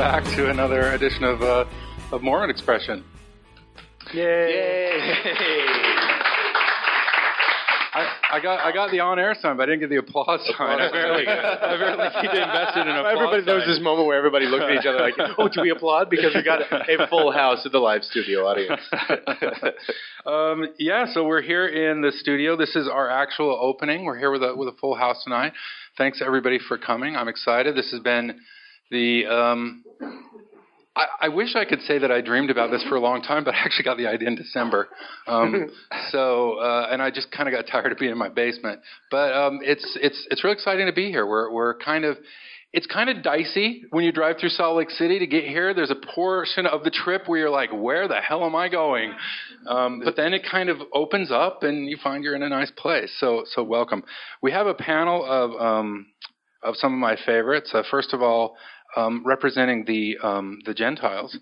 back to another edition of Mormon Expression. Yay! I got the on-air sign, but I didn't get the applause sign. I barely invested in applause. Everybody knows this moment where everybody looked at each other like, "Oh, do we applaud?" Because we got a full house of the live studio audience. So we're here in the studio. This is our actual opening. We're here with a full house tonight. Thanks everybody for coming. I'm excited. This has been the. I wish I could say that I dreamed about this for a long time, but I actually got the idea in December. And I just kind of got tired of being in my basement. But it's really exciting to be here. It's kind of dicey when you drive through Salt Lake City to get here. There's a portion of the trip where you're like, where the hell am I going? But then it kind of opens up and you find you're in a nice place. So welcome. We have a panel of some of my favorites. First of all, representing the Gentiles.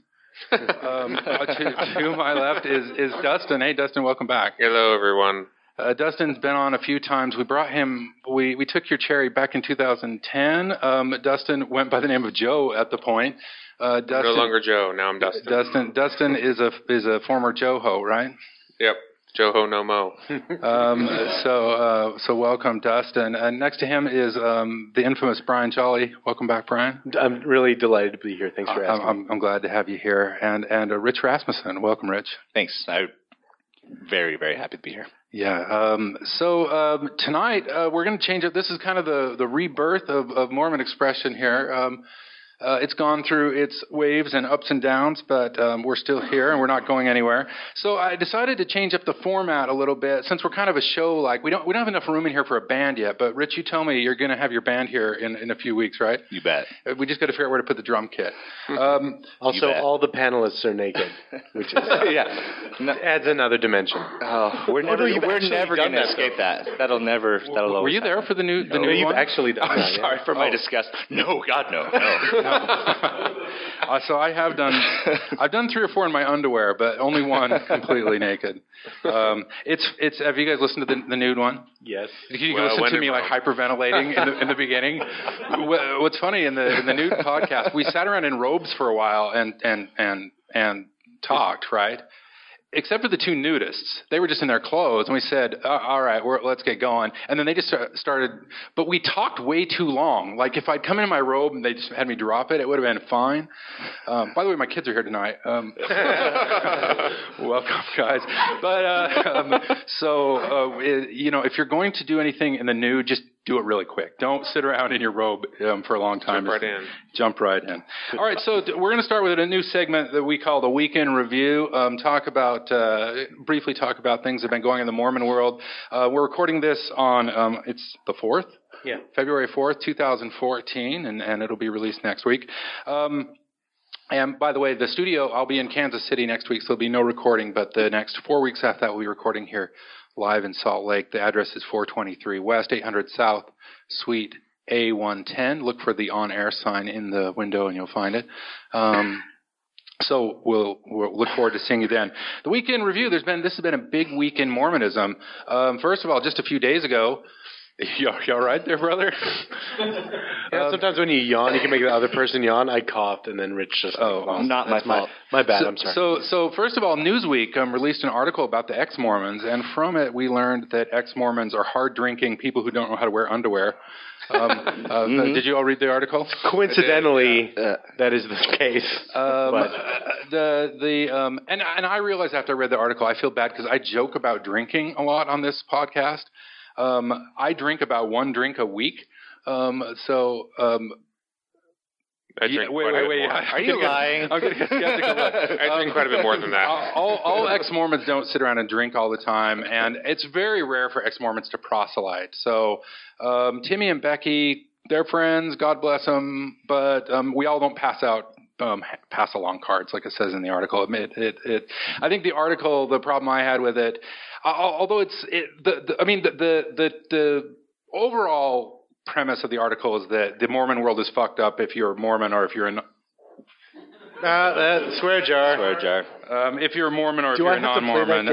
To my left is Dustin. Hey, Dustin, welcome back. Hello, everyone. Dustin's been on a few times. We brought him. We took your cherry back in 2010. Dustin went by the name of Joe at the point. Dustin, no longer Joe. Now I'm Dustin. Dustin is a former Joho, right? Yep. Joho no mo. So welcome, Dustin. And next to him is the infamous Brian Jolly. Welcome back, Brian. I'm really delighted to be here. Thanks for asking. I'm glad to have you here. And Rich Rasmussen. Welcome, Rich. Thanks. I'm very, very happy to be here. Yeah. So tonight we're going to change it. This is kind of the rebirth of Mormon Expression here. It's gone through its waves and ups and downs, but we're still here and we're not going anywhere. So I decided to change up the format a little bit since we're kind of a show like we don't have enough room in here for a band yet. But Rich, you tell me you're going to have your band here in a few weeks, right? You bet. We just got to figure out where to put the drum kit. Also, all the panelists are naked, which is adds another dimension. Oh, we're never going to escape that. That'll Were you there for the new one? You've actually done that. I'm sorry for my disgust. No, God, no. So I've done 3 or 4 in my underwear, but only one completely naked. It's have you guys listened to the nude one? Yes. You listen to me like hyperventilating in the beginning. What's funny in the nude podcast, we sat around in robes for a while and talked, right? Except for the 2 nudists. They were just in their clothes, and we said, all right, let's get going. And then they just started, but we talked way too long. Like, if I'd come in my robe and they just had me drop it, it would have been fine. By the way, my kids are here tonight. Welcome, guys. But, if you're going to do anything in the nude, just do it really quick. Don't sit around in your robe for a long time. Jump right in. All right, so we're going to start with a new segment that we call the Weekend Review. Briefly talk about things that have been going in the Mormon world. We're recording this on, it's the 4th? Yeah. February 4th, 2014, and it'll be released next week. And by the way, the studio, I'll be in Kansas City next week, so there'll be no recording, but the next 4 weeks after that, we'll be recording here live in Salt Lake. The address is 423 West, 800 South, Suite A110. Look for the on-air sign in the window and you'll find it. So we'll look forward to seeing you then. The Weekend Review, this has been a big week in Mormonism. First of all, just a few days ago, you all right there, brother? Sometimes when you yawn, you can make the other person yawn. I coughed, and then Rich just... not my fault. My bad, I'm sorry. So first of all, Newsweek released an article about the ex-Mormons, and from it we learned that ex-Mormons are hard-drinking people who don't know how to wear underwear. Did you all read the article? Coincidentally, that is the case. And I realized after I read the article, I feel bad because I joke about drinking a lot on this podcast. I drink about 1 drink a week. I drink quite a bit more. Are you lying? I'm going to get skeptical. I drink quite a bit more than that. All ex-Mormons don't sit around and drink all the time, and it's very rare for ex-Mormons to proselyte. So Timmy and Becky, they're friends, God bless them, but we all don't pass along cards like it says in the article. I think the article, the problem I had with it, although the overall premise of the article is that the Mormon world is fucked up if you're Mormon or if you're in... Swear jar. if you're a Mormon or if you're a non-Mormon.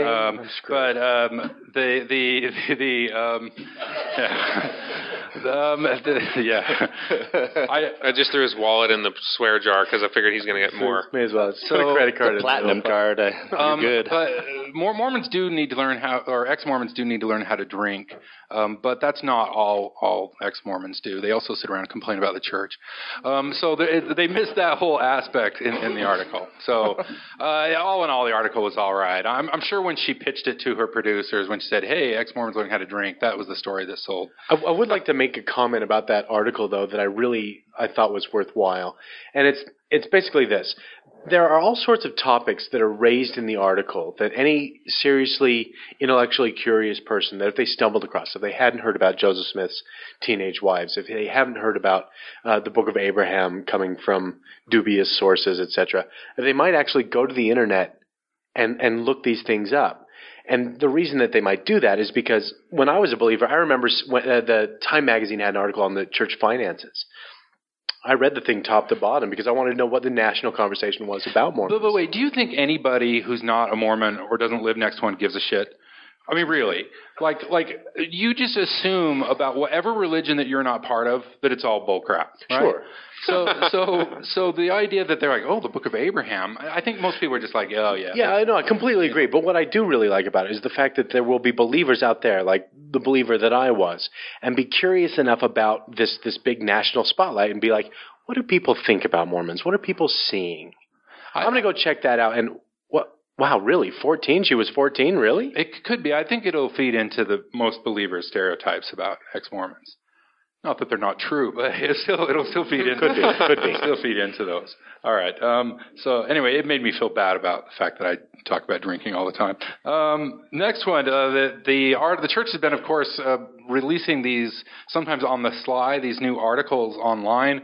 I just threw his wallet in the swear jar because I figured he's going to get more. May as well. Put a credit card in platinum card. You're good. But Mormons do need to learn or ex-Mormons do need to learn how to drink. But that's not all ex-Mormons do. They also sit around and complain about the church. So they missed that whole aspect in the article. So all in all, the article was all right. I'm sure when she pitched it to her producers, when she said, "Hey, ex-Mormons learning how to drink," that was the story that sold. I would like to make a comment about that article, though, that I thought was worthwhile. And it's basically this. There are all sorts of topics that are raised in the article that any seriously intellectually curious person, that if they stumbled across, if they hadn't heard about Joseph Smith's teenage wives, if they haven't heard about the Book of Abraham coming from dubious sources, etc., they might actually go to the internet and look these things up. And the reason that they might do that is because when I was a believer, I remember when the Time magazine had an article on the church finances. I read the thing top to bottom because I wanted to know what the national conversation was about Mormons. But wait, do you think anybody who's not a Mormon or doesn't live next to one gives a shit? I mean, really? Like you just assume about whatever religion that you're not part of that it's all bullcrap, right? Sure. So the idea that they're like, oh, the Book of Abraham, I think most people are just like, oh, yeah. Yeah, I know, I completely agree. But what I do really like about it is the fact that there will be believers out there, like the believer that I was, and be curious enough about this big national spotlight and be like, what do people think about Mormons? What are people seeing? I'm going to go check that out. And wow, really? 14? She was 14, really? It could be. I think it'll feed into the most believer stereotypes about ex-Mormons. Not that they're not true, but it'll still feed into. Could be. Still feed into those. All right. So anyway, it made me feel bad about the fact that I talk about drinking all the time. Next one, the church has been, of course, releasing these sometimes on the sly, these new articles online.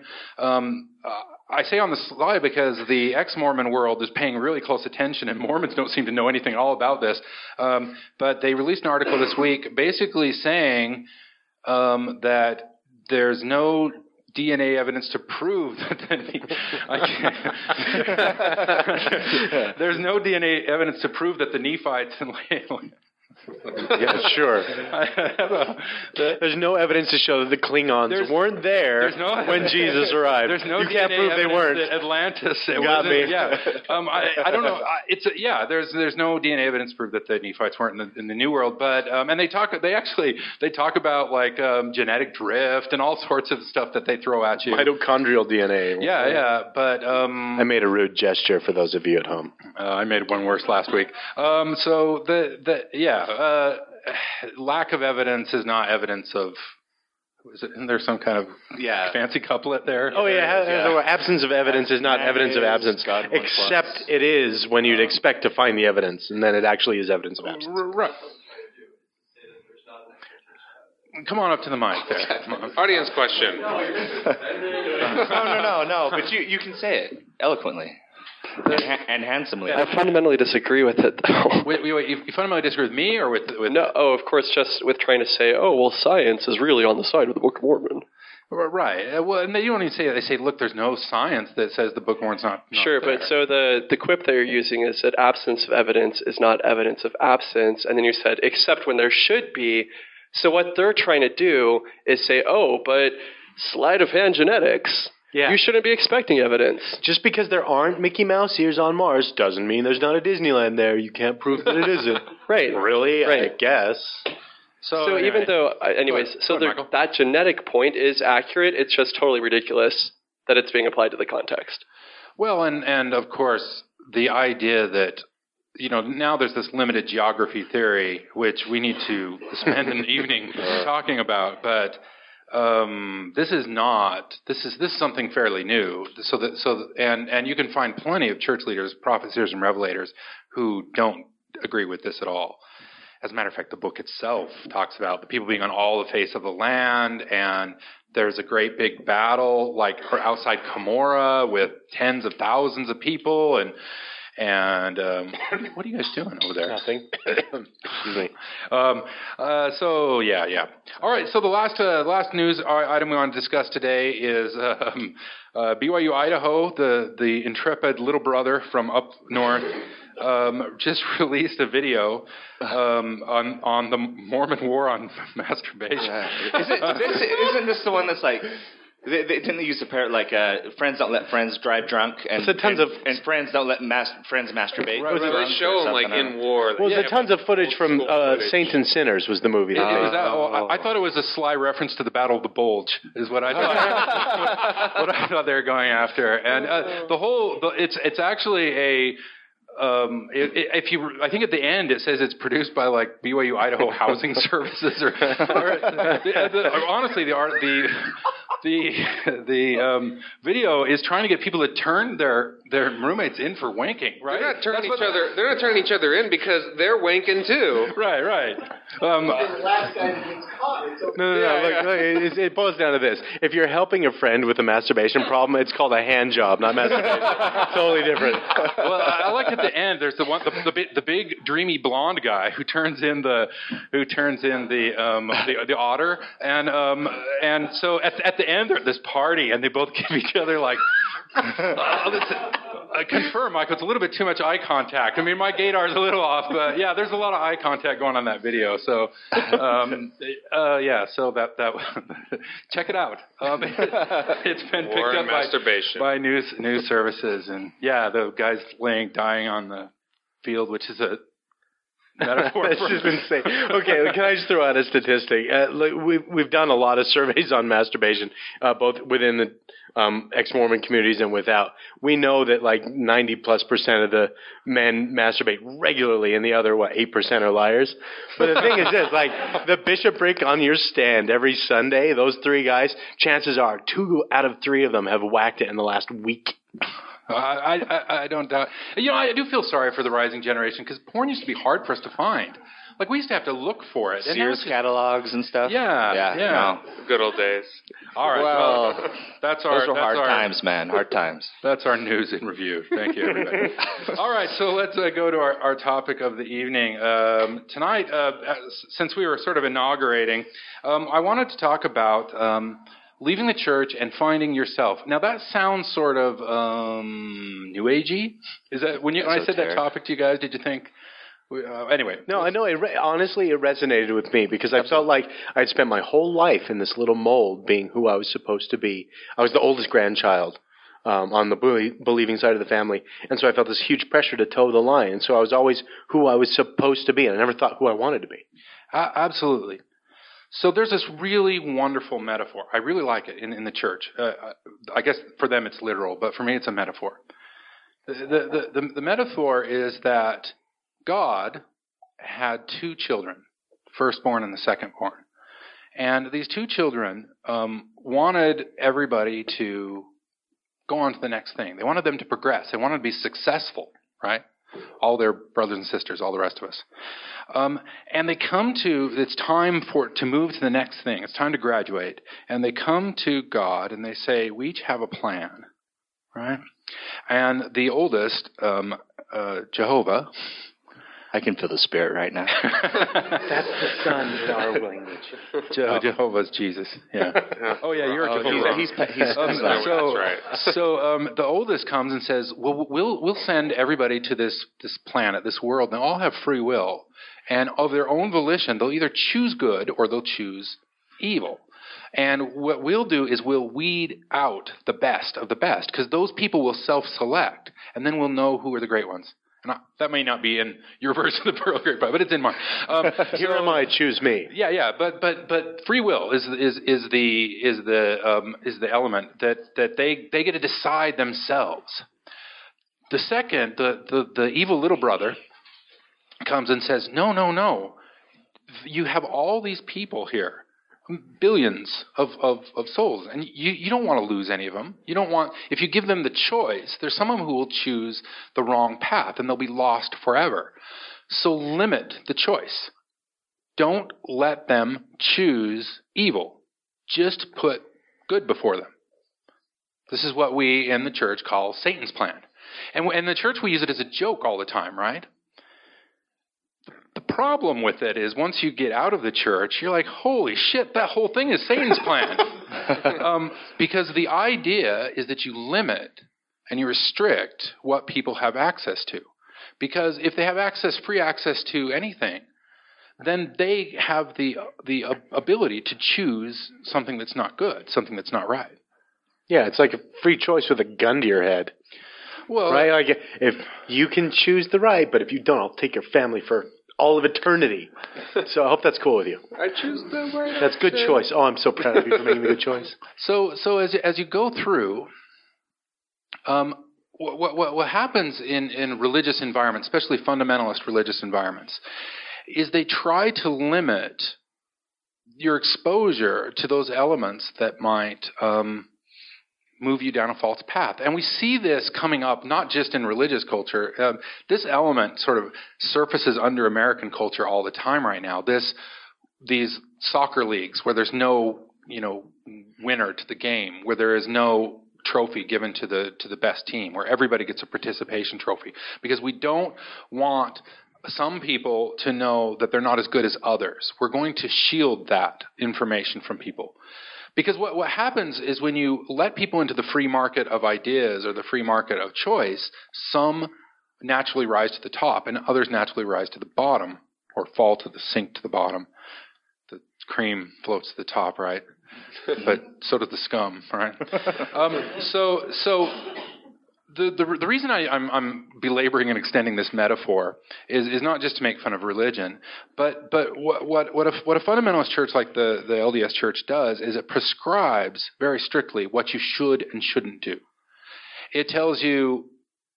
I say on the sly because the ex-Mormon world is paying really close attention, and Mormons don't seem to know anything all about this. But they released an article this week basically saying that there's no DNA evidence to prove that there's no DNA evidence to prove that the Nephites and yeah, sure. There's no evidence to show that the Klingons weren't there when Jesus arrived. There's no you can't prove they weren't. Atlantis. Got me. Yeah. I don't know. There's no DNA evidence to prove that the Nephites weren't in the New World, but and they talk about like genetic drift and all sorts of stuff that they throw at you. Mitochondrial DNA. Yeah, but I made a rude gesture for those of you at home. I made one worse last week. Lack of evidence is not evidence of. Isn't there some kind of fancy couplet there? Oh yeah, absence of evidence is not evidence of absence, except it is when you'd expect to find the evidence, and then it actually is evidence of absence. Right. Come on up to the mic there. Audience question. No. But you can say it eloquently. And handsomely. I fundamentally disagree with it, though. Wait, you fundamentally disagree with me or with... No, of course, just with trying to say, science is really on the side of the Book of Mormon. Right. Well, and they don't even say that. They say, look, there's no science that says the Book of Mormon's not sure, there. But so the quip that you're using is that absence of evidence is not evidence of absence, and then you said, except when there should be. So what they're trying to do is say, but sleight of hand genetics... Yeah. You shouldn't be expecting evidence. Just because there aren't Mickey Mouse ears on Mars doesn't mean there's not a Disneyland there. You can't prove that it isn't. Right. Really? Right. I guess. So anyway. Even though, that genetic point is accurate, it's just totally ridiculous that it's being applied to the context. Well, and of course, the idea that, now there's this limited geography theory, which we need to spend an evening talking about, but... this is something fairly new. And you can find plenty of church leaders, prophets, seers, and revelators who don't agree with this at all. As a matter of fact, the book itself talks about the people being on all the face of the land, and there's a great big battle like outside Cumorah with tens of thousands of people, and what are you guys doing over there? Nothing. Excuse me. All right. So the last news item we want to discuss today is BYU Idaho, the intrepid little brother from up north, just released a video on the Mormon war on masturbation. Isn't this the one that's like? Didn't they use the parrot like friends don't let friends drive drunk and friends don't let friends masturbate? Right, they show them like in war. Well, there's tons of footage from Saints and Sinners was the movie. I thought it was a sly reference to the Battle of the Bulge, is what I thought. What I thought they were going after, and it's actually a. I think at the end it says it's produced by like BYU Idaho Housing Services, honestly, the video is trying to get people to turn their roommates in for wanking. Right? They're not turning each other in because they're wanking too. Right. The last guy that gets caught. Look, it boils down to this: if you're helping a friend with a masturbation problem, it's called a hand job, not masturbation. Totally different. Well, I like at the end. There's the big dreamy blonde guy who turns in the otter, and so at the end they're at this party and they both give each other like. I confirm, Michael, it's a little bit too much eye contact. I mean, my gaydar is a little off, but yeah, there's a lot of eye contact going on in that video. So, so that check it out. It's been picked up by news services, and yeah, the guy's dying on the field, which is a metaphor. That's just insane. Okay, can I just throw out a statistic? We've done a lot of surveys on masturbation, both within the ex-Mormon communities and without. We know that like 90+% of the men masturbate regularly, and the other 8% are liars. But the thing is this: like the bishopric on your stand every Sunday, those 3 guys, chances are 2 out of 3 of them have whacked it in the last week. I don't doubt. I do feel sorry for the rising generation because porn used to be hard for us to find. Like we used to have to look for it. Sears catalogs and stuff. Yeah. No. Good old days. All right. Well, those were hard times, man. Hard times. That's our news in review. Thank you, everybody. All right, so let's go to our topic of the evening tonight. Since we were sort of inaugurating, I wanted to talk about. Leaving the church and finding yourself. Now that sounds sort of new agey. Is that when I said that topic to you guys? Did you think? Anyway, no, I know. Honestly, it resonated with me because I felt like I'd spent my whole life in this little mold, being who I was supposed to be. I was the oldest grandchild on the believing side of the family, and so I felt this huge pressure to toe the line. And so I was always who I was supposed to be, and I never thought who I wanted to be. Absolutely. So there's this really wonderful metaphor. I really like it in the church. I guess for them it's literal, but for me it's a metaphor. The metaphor is that God had 2 children, firstborn and the secondborn. And these 2 children wanted everybody to go on to the next thing. They wanted them to progress. They wanted to be successful, right? All their brothers and sisters, all the rest of us. And they come to, it's time to move to the next thing. It's time to graduate. And they come to God and they say, we each have a plan, right? And the oldest, Jehovah. I can feel the spirit right now. That's the son in our language. Jehovah's Jesus. Yeah. Oh yeah, you're a Jehovah. He's that's right. So the oldest comes and says, "Well, we'll send everybody to this planet, this world. And they all have free will, and of their own volition, they'll either choose good or they'll choose evil. And what we'll do is we'll weed out the best of the best, because those people will self-select, and then we'll know who are the great ones." That may not be in your version of the Pearl Great Pie, but it's in mine. Here am I, choose me. Yeah. But free will is the element that they get to decide themselves. The second, the evil little brother comes and says, no. You have all these people here. Billions of souls, and you don't want to lose any of them. You don't want, if you give them the choice, there's some of them who will choose the wrong path and they'll be lost forever. So limit the choice. Don't let them choose evil. Just put good before them. This is what we in the church call Satan's plan. And in the church we use it as a joke all the time, right? The problem with it is once you get out of the church, you're like, holy shit, that whole thing is Satan's plan. Because the idea is that you limit and you restrict what people have access to. Because if they have free access to anything, then they have the ability to choose something that's not good, something that's not right. Yeah, it's like a free choice with a gun to your head. Well, right? Like if you can choose the right, but if you don't, I'll take your family for all of eternity. So I hope that's cool with you. I choose the right. That's good choice. Oh, I'm so proud of you for making the good choice. So as you go through, what happens in religious environments, especially fundamentalist religious environments, is they try to limit your exposure to those elements that might move you down a false path. And we see this coming up not just in religious culture. This element sort of surfaces under American culture all the time right now. These soccer leagues where there's no, winner to the game, where there is no trophy given to the best team, where everybody gets a participation trophy, because we don't want some people to know that they're not as good as others. We're going to shield that information from people. Because what happens is when you let people into the free market of ideas or the free market of choice, some naturally rise to the top and others naturally rise to the bottom or sink to the bottom. The cream floats to the top, right? But so does the scum, right? The reason I'm belaboring and extending this metaphor is not just to make fun of religion, but what a fundamentalist church like the LDS Church does is it prescribes very strictly what you should and shouldn't do. It tells you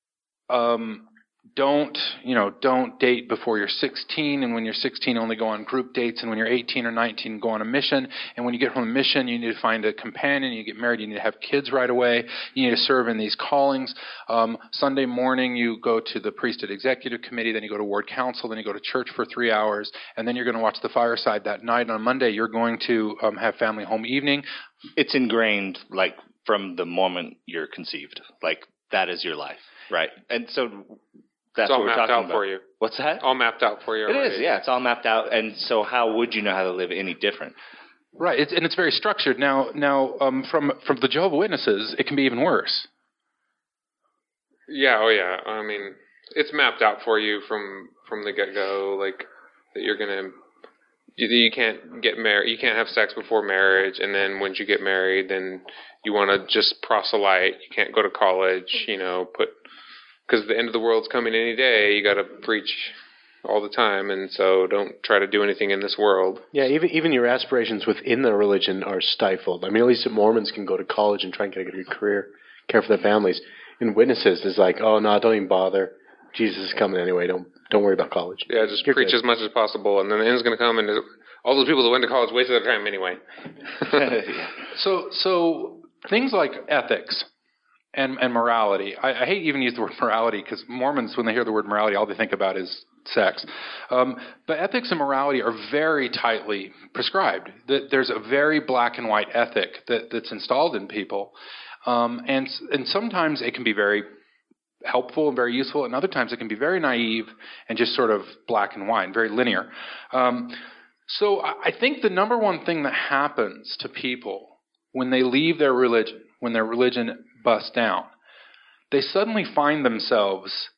don't date before you're 16, and when you're 16 only go on group dates, and when you're 18 or 19 go on a mission, and when you get from a mission you need to find a companion, you get married, you need to have kids right away, you need to serve in these callings. Sunday morning you go to the priesthood executive committee, then you go to ward council, then you go to church for 3 hours, and then you're going to watch the fireside that night, and on Monday you're going to have family home evening. It's ingrained like from the moment you're conceived, like that is your life, right? And so that's it's all what we're mapped talking out about. for you. What's that? All mapped out for you. It already. is, yeah. It's all mapped out, and so how would you know how to live any different? Right, it's very structured. Now, from the Jehovah's Witnesses, it can be even worse. Yeah, oh yeah. I mean, it's mapped out for you from the get-go, like that you're gonna. You can't get married. You can't have sex before marriage, and then once you get married, then you want to just proselyte. You can't go to college. Because the end of the world's coming any day, you got to preach all the time, and so don't try to do anything in this world. Yeah, even your aspirations within the religion are stifled. I mean, at least the Mormons can go to college and try and get a good career, care for their families. In Witnesses, it's like, oh no, don't even bother. Jesus is coming anyway. Don't worry about college. Yeah, just You're preach good. as much as possible, and then the end's going to come, and all those people that went to college wasted their time anyway. So things like ethics and morality. I hate even use the word morality because Mormons, when they hear the word morality, all they think about is sex. But ethics and morality are very tightly prescribed. There's a very black and white ethic that's installed in people, and sometimes it can be very helpful and very useful, and other times it can be very naive and just sort of black and white, very linear. So I think the number one thing that happens to people when they leave their religion, when their religion busts down, they suddenly find themselves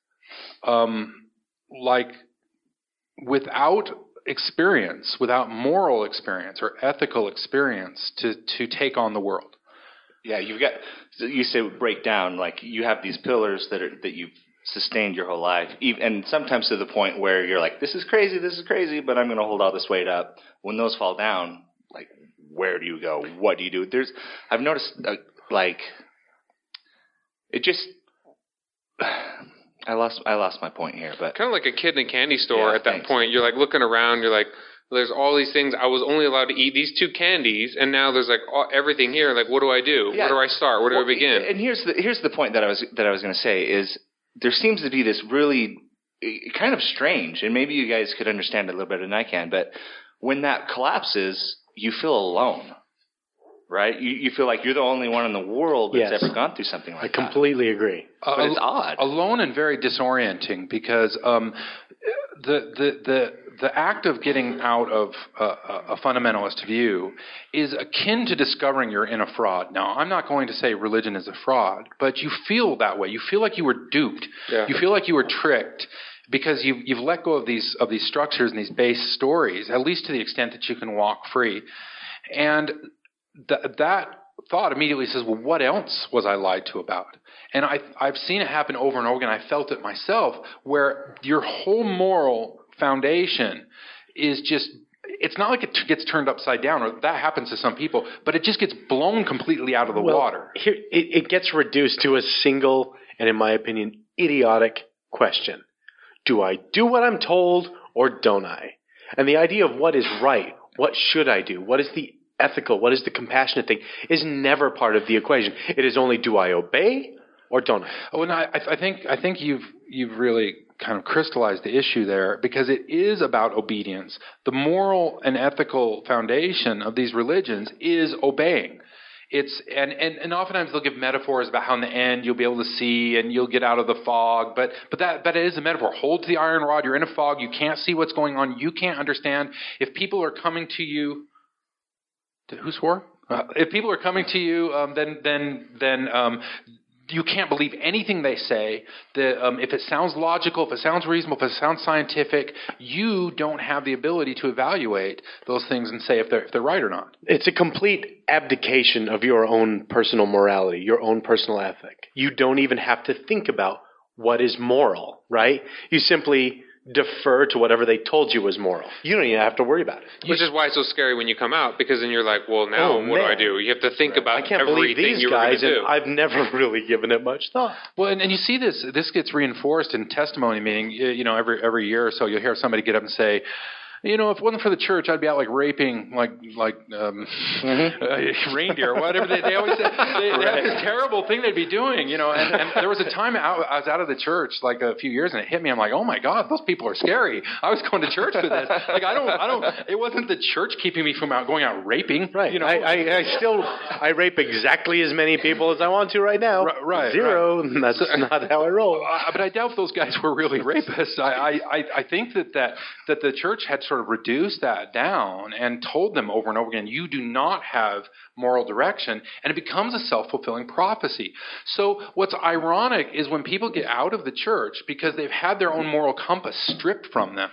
like without experience, without moral experience or ethical experience to take on the world. Yeah, you say break down, like you have these pillars that you've sustained your whole life, and sometimes to the point where you're like, this is crazy, but I'm going to hold all this weight up. When those fall down, like, where do you go? What do you do? I've noticed, it just, I lost my point here, but kind of like a kid in a candy store. Yeah, at that thanks. point, you're like looking around, you're like, there's all these things. I was only allowed to eat these 2 candies, and now there's like everything here. Like, what do I do? Yeah. Where do I start? Where do I begin? And here's the point that I was going to say is there seems to be this really kind of strange, and maybe you guys could understand it a little better than I can, but when that collapses, you feel alone, right? You feel like you're the only one in the world that's Yes. ever gone through something like that. I completely agree. But it's odd. Alone and very disorienting because the act of getting out of a fundamentalist view is akin to discovering you're in a fraud. Now, I'm not going to say religion is a fraud, but you feel that way. You feel like you were duped. Yeah. You feel like you were tricked. because you've let go of these structures and these base stories, at least to the extent that you can walk free. And that thought immediately says, well, what else was I lied to about? And I've seen it happen over and over again. I felt it myself, where your whole moral foundation is just, it's not like it gets turned upside down, or that happens to some people, but it just gets blown completely out of the water. Here, it gets reduced to a single, and in my opinion, idiotic question. Do I do what I'm told, or don't I? And the idea of what is right, what should I do, what is the ethical, what is the compassionate thing, is never part of the equation. It is only, do I obey or don't I? Oh, and I think you've really kind of crystallized the issue there, because it is about obedience. The moral and ethical foundation of these religions is obeying. It's and oftentimes they'll give metaphors about how in the end you'll be able to see and you'll get out of the fog, but that is a metaphor. Hold to the iron rod. You're in a fog. You can't see what's going on. You can't understand. If people are coming to you, who swore? If people are coming to you, then you can't believe anything they say. If it sounds logical, if it sounds reasonable, if it sounds scientific, you don't have the ability to evaluate those things and say if they're right or not. It's a complete abdication of your own personal morality, your own personal ethic. You don't even have to think about what is moral, right? You simply defer to whatever they told you was moral. You don't even have to worry about it. Which is why it's so scary when you come out, because then you're like, well, now what do I do? You have to think about I can't believe everything these you were going guys, to do. and I've never really given it much thought. Well, and you see this gets reinforced in testimony meeting. You know, every year or so, you'll hear somebody get up and say, you know, if it wasn't for the church, I'd be out like raping reindeer, whatever they always say. They have this terrible thing they'd be doing, you know. And there was a time I was out of the church like a few years, and it hit me. I'm like, oh my God, those people are scary. I was going to church for this. Like I don't. It wasn't the church keeping me from going out raping. Right. You know, I rape exactly as many people as I want to right now. Right. Zero. Right. That's not how I roll. But I doubt those guys were really rapists. I think that the church had sort of reduced that down and told them over and over again, you do not have moral direction, and it becomes a self-fulfilling prophecy. So what's ironic is when people get out of the church because they've had their own moral compass stripped from them.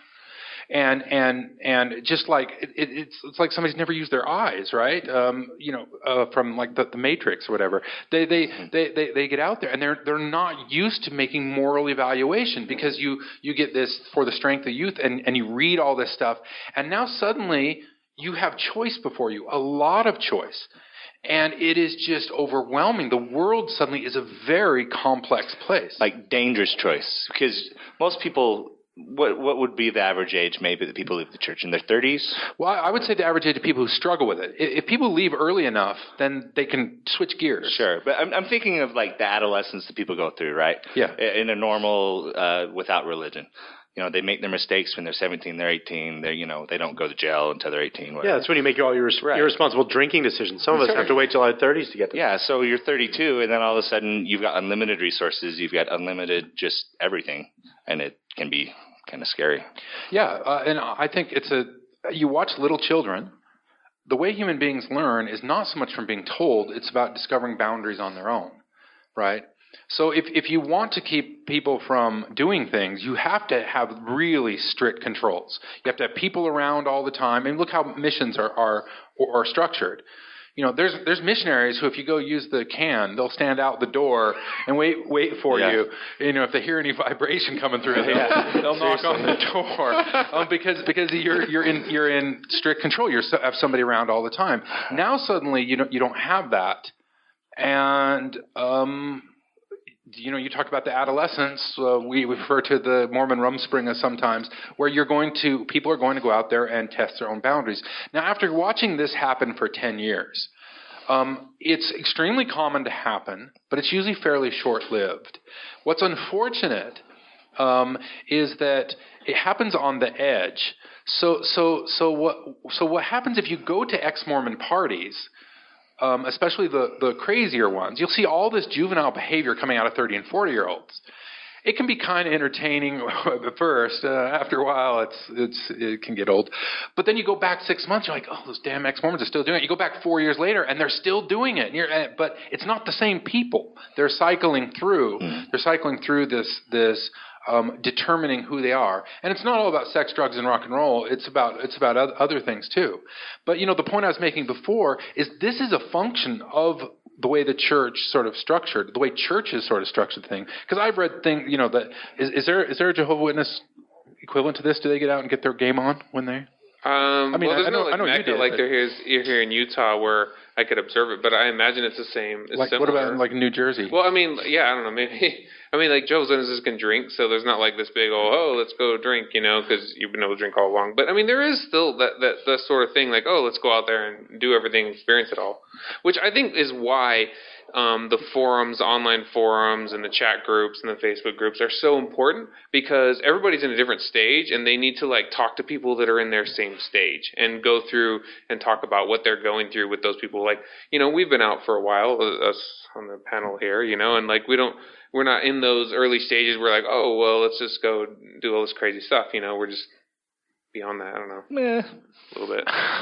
And just like it's like somebody's never used their eyes, right? From like the Matrix or whatever. They get out there and they're not used to making moral evaluation, because you get this for the strength of youth and you read all this stuff, and now suddenly you have choice before you, a lot of choice. And it is just overwhelming. The world suddenly is a very complex place. Like dangerous choice, because most people. What would be the average age maybe that people leave the church? In their 30s? Well, I would say the average age of people who struggle with it. If people leave early enough, then they can switch gears. Sure. But I'm thinking of like the adolescence that people go through, right? Yeah. In a normal, without religion. You know, they make their mistakes when they're 17, they're 18. They don't go to jail until they're 18. Whatever. Yeah, that's when you make all your irresponsible drinking decisions. Some of us have to wait till our 30s to get them. Yeah, so you're 32, and then all of a sudden you've got unlimited resources. You've got unlimited just everything, and it can be kind of scary. Yeah, and I think you watch little children. The way human beings learn is not so much from being told, it's about discovering boundaries on their own, right? So if you want to keep people from doing things, you have to have really strict controls. You have to have people around all the time. And look how missions are structured. You know, there's missionaries who, if you go use the can, they'll stand out the door and wait for you. You know, if they hear any vibration coming through, they'll knock on the door because you're in strict control. You have somebody around all the time. Now suddenly you don't have that, and you talk about the adolescence. We refer to the Mormon Rumspringa sometimes, where people are going to go out there and test their own boundaries. Now, after watching this happen for 10 years, it's extremely common to happen, but it's usually fairly short-lived. What's unfortunate is that it happens on the edge. So what happens if you go to ex-Mormon parties? Especially the crazier ones, you'll see all this juvenile behavior coming out of 30 and 40-year-olds. It can be kind of entertaining at first. After a while, it can get old. But then you go back 6 months, you're like, oh, those damn ex-Mormons are still doing it. You go back 4 years later, and they're still doing it. But it's not the same people. They're cycling through. They're cycling through this determining who they are. And it's not all about sex, drugs, and rock and roll. It's about other things too. But the point I was making before is this is a function of the way the church sort of structured, the way churches sort of structured the thing. Because I've read things, that is there a Jehovah's Witness equivalent to this? Do they get out and get their game on when they? Well, there's no Mecca did, like there is here in Utah where I could observe it, but I imagine it's the same. It's like similar. What about in like New Jersey? Well, I mean, yeah, I don't know, maybe. I mean, like Jehovah's Witnesses can drink, so there's not like this big let's go drink, because you've been able to drink all along. But I mean, there is still that sort of thing, like let's go out there and do everything, experience it all, which I think is why the forums, online forums, and the chat groups and the Facebook groups are so important, because everybody's in a different stage and they need to like talk to people that are in their same stage and go through and talk about what they're going through with those people. Like, we've been out for a while, us on the panel here, and like we're not in those early stages. We're like, let's just go do all this crazy stuff. We're just beyond that. I don't know. Meh. A little bit.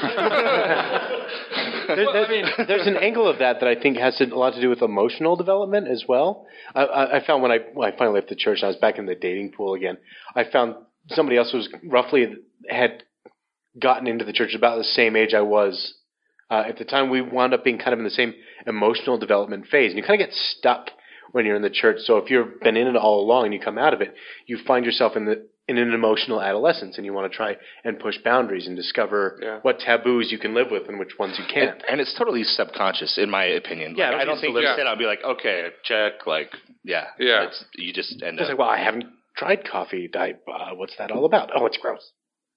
There's an angle of that I think has a lot to do with emotional development as well. I found when I finally left the church, I was back in the dating pool again. I found somebody else who was roughly had gotten into the church about the same age I was. At the time, we wound up being kind of in the same emotional development phase. And you kind of get stuck when you're in the church. So if you've been in it all along and you come out of it, you find yourself in an emotional adolescence, and you want to try and push boundaries and discover what taboos you can live with and which ones you can't. And it's totally subconscious, in my opinion. Yeah, I don't think you said, I'll be like, okay, check, like, yeah. You just end up. Like, well, I haven't tried coffee. What's that all about? Oh, it's gross.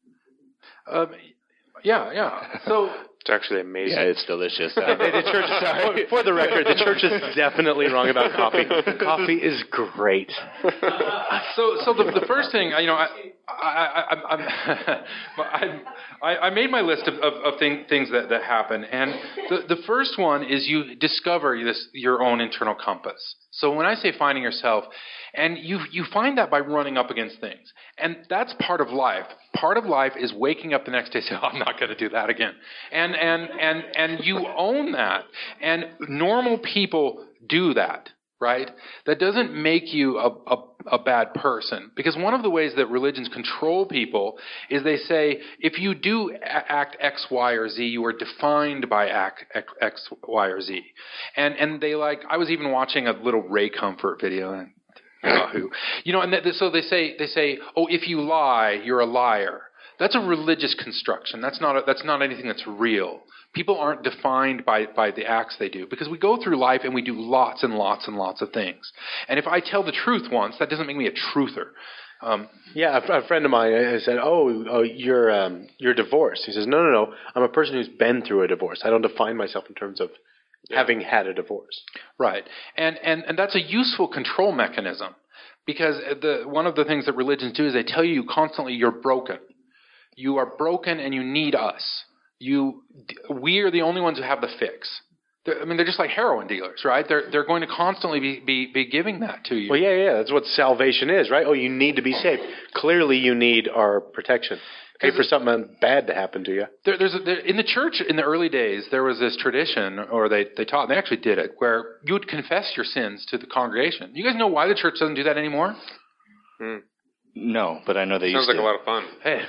Yeah. So it's actually amazing. Yeah, it's delicious. The church, for the record, the church is definitely wrong about coffee. Coffee is great. So the first thing, I made my list of things that happen, and the first one is you discover your own internal compass. So when I say finding yourself, and you find that by running up against things, and that's part of life. Part of life is waking up the next day and saying, I'm not going to do that again, and you own that. And normal people do that, right? That doesn't make you a bad person, because one of the ways that religions control people is they say if you do act X, Y, or Z, you are defined by act X, Y, or Z, and they I was even watching a little Ray Comfort video and. So they say, if you lie, you're a liar. That's a religious construction. That's not anything that's real. People aren't defined by the acts they do, because we go through life and we do lots and lots and lots of things. And if I tell the truth once, that doesn't make me a truther. A friend of mine said, you're divorced. He says, no, I'm a person who's been through a divorce. I don't define myself in terms of having had a divorce. Right. And that's a useful control mechanism, because one of the things that religions do is they tell you constantly you're broken. You are broken and you need us. We are the only ones who have the fix. They're just like heroin dealers, right? They're going to constantly be giving that to you. Well, yeah. That's what salvation is, right? Oh, you need to be saved. Clearly you need our protection. Pay for something bad to happen to you. In the church in the early days, there was this tradition, or they taught, and they actually did it, where you would confess your sins to the congregation. You guys know why the church doesn't do that anymore? No, but I know they used to. Sounds like a lot of fun. Hey,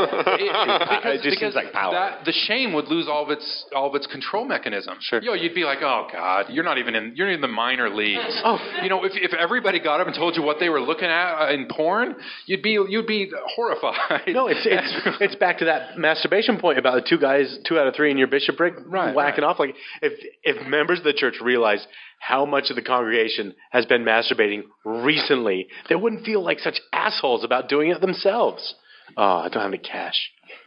it just seems like power. The shame would lose all of its control mechanism. Sure. You'd be like, oh God, you're not even in the minor leagues. If everybody got up and told you what they were looking at in porn, you'd be horrified. No, it's back to that masturbation point about the 2 out of 3 in your bishopric whacking off. Like if members of the church realize how much of the congregation has been masturbating recently, they wouldn't feel like such assholes about doing it themselves. Oh, I don't have any cash.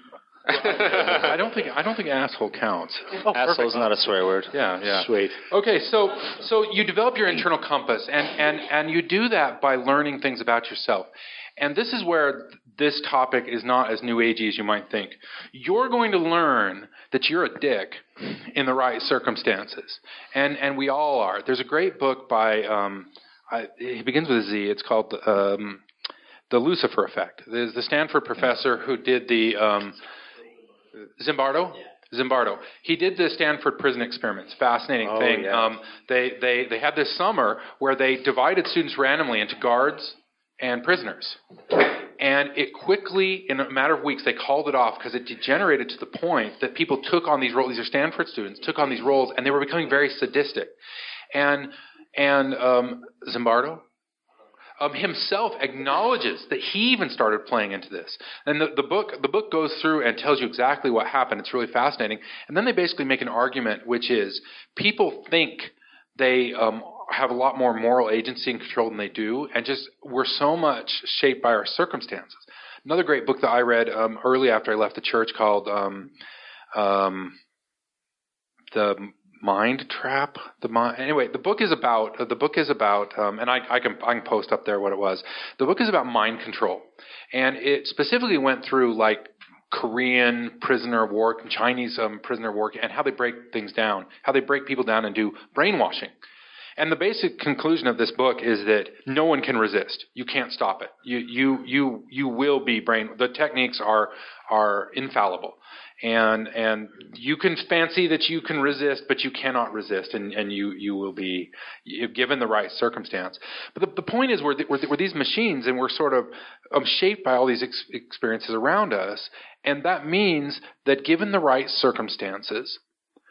I don't think asshole counts. Asshole is not a swear word. Yeah. Sweet. Okay, so you develop your internal compass, and you do that by learning things about yourself. And this is where this topic is not as new agey as you might think. You're going to learn that you're a dick in the right circumstances, and we all are. There's a great book by it begins with a Z. It's called The Lucifer Effect. There's the Stanford professor who did the Zimbardo. He did the Stanford prison experiments. Fascinating thing. Yeah. They had this summer where they divided students randomly into guards and prisoners. And it quickly, in a matter of weeks, they called it off because it degenerated to the point that people took on these roles. These are Stanford students, took on these roles, and they were becoming very sadistic. And Zimbardo himself acknowledges that he even started playing into this. And the book goes through and tells you exactly what happened. It's really fascinating. And then they basically make an argument, which is people think they have a lot more moral agency and control than they do, and just we're so much shaped by our circumstances. Another great book that I read early after I left the church called The Mind Trap. Anyway, the book is about, and I can post up there what it was. The book is about mind control, and it specifically went through like Korean prisoner of war, Chinese prisoner of war, and how they break things down, how they break people down and do brainwashing. And the basic conclusion of this book is that no one can resist. You can't stop it. You will be the techniques are infallible. And you can fancy that you can resist, but you cannot resist, and you will be given the right circumstance. But the point is, we're these machines, and we're sort of shaped by all these experiences around us, and that means that given the right circumstances,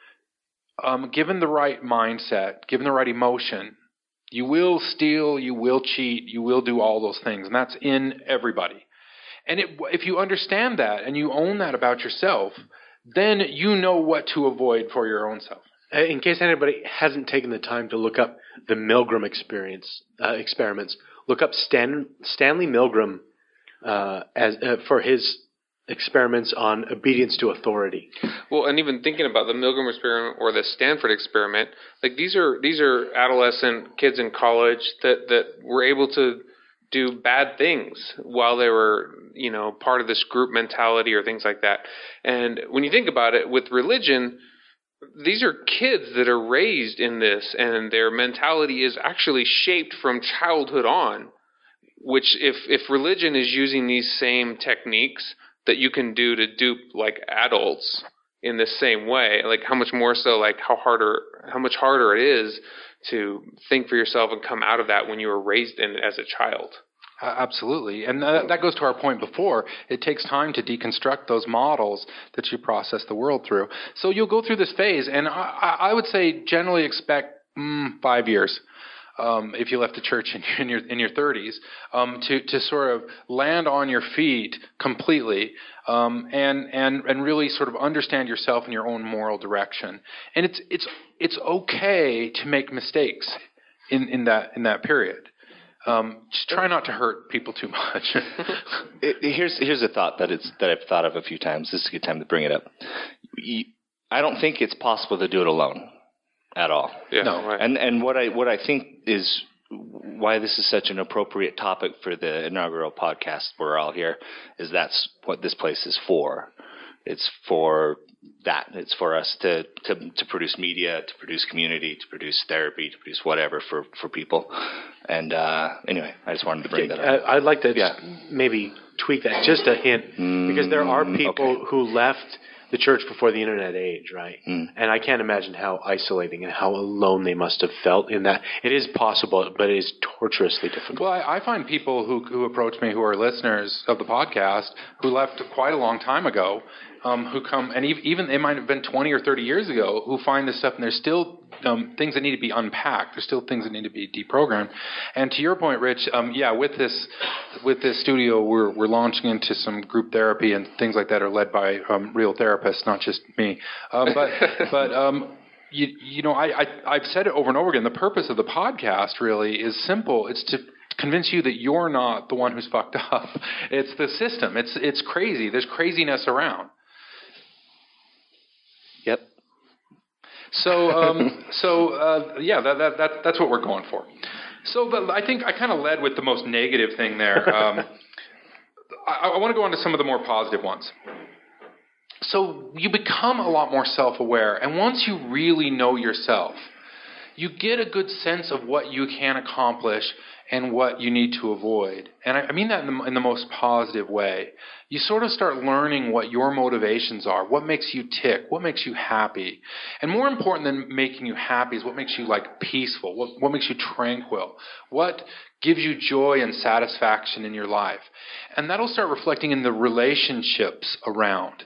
given the right mindset, given the right emotion, you will steal, you will cheat, you will do all those things, and that's in everybody. And if you understand that and you own that about yourself, then you know what to avoid for your own self. In case anybody hasn't taken the time to look up the Milgram experiments, look up Stanley Milgram for his experiments on obedience to authority. Well, and even thinking about the Milgram experiment or the Stanford experiment, like these are adolescent kids in college that were able to do bad things while they were, part of this group mentality or things like that. And when you think about it, with religion, these are kids that are raised in this, and their mentality is actually shaped from childhood on, which if religion is using these same techniques that you can do to dupe like adults in the same way, like how much more so, like how much harder it is to think for yourself and come out of that when you were raised in it as a child. Absolutely. And that goes to our point before. It takes time to deconstruct those models that you process the world through. So you'll go through this phase, and I would say generally expect 5 years. If you left the church in your 30s, to sort of land on your feet completely, and really sort of understand yourself and your own moral direction. And it's okay to make mistakes in that period. Just try not to hurt people too much. Here's a thought that I've thought of a few times. This is a good time to bring it up. I don't think it's possible to do it alone. At all. Yeah, no. Right. And what I think is why this is such an appropriate topic for the inaugural podcast we're all here is that's what this place is for. It's for that. It's for us to produce media, to produce community, to produce therapy, to produce whatever for people. And anyway, I just wanted to bring that up. I'd like to maybe tweak that just a hint, because there are people who left the church before the internet age, right? And I can't imagine how isolating and how alone they must have felt in that. It is possible, but it is torturously difficult. Well, I find people who approach me who are listeners of the podcast who left quite a long time ago, who come, and even they might have been 20 or 30 years ago, who find this stuff, and there's still things that need to be unpacked. There's still things that need to be deprogrammed. And to your point, Rich, with this studio, we're launching into some group therapy, and things like that are led by real therapists, not just me. But I've said it over and over again. The purpose of the podcast really is simple. It's to convince you that you're not the one who's fucked up. It's the system. It's crazy. There's craziness around. Yep. So that's what we're going for. So I think I kind of led with the most negative thing there. I want to go on to some of the more positive ones. So you become a lot more self-aware, and once you really know yourself, you get a good sense of what you can accomplish and what you need to avoid. And I mean that in the most positive way. You sort of start learning what your motivations are, what makes you tick, what makes you happy. And more important than making you happy is what makes you peaceful, what makes you tranquil, what gives you joy and satisfaction in your life. And that'll start reflecting in the relationships around.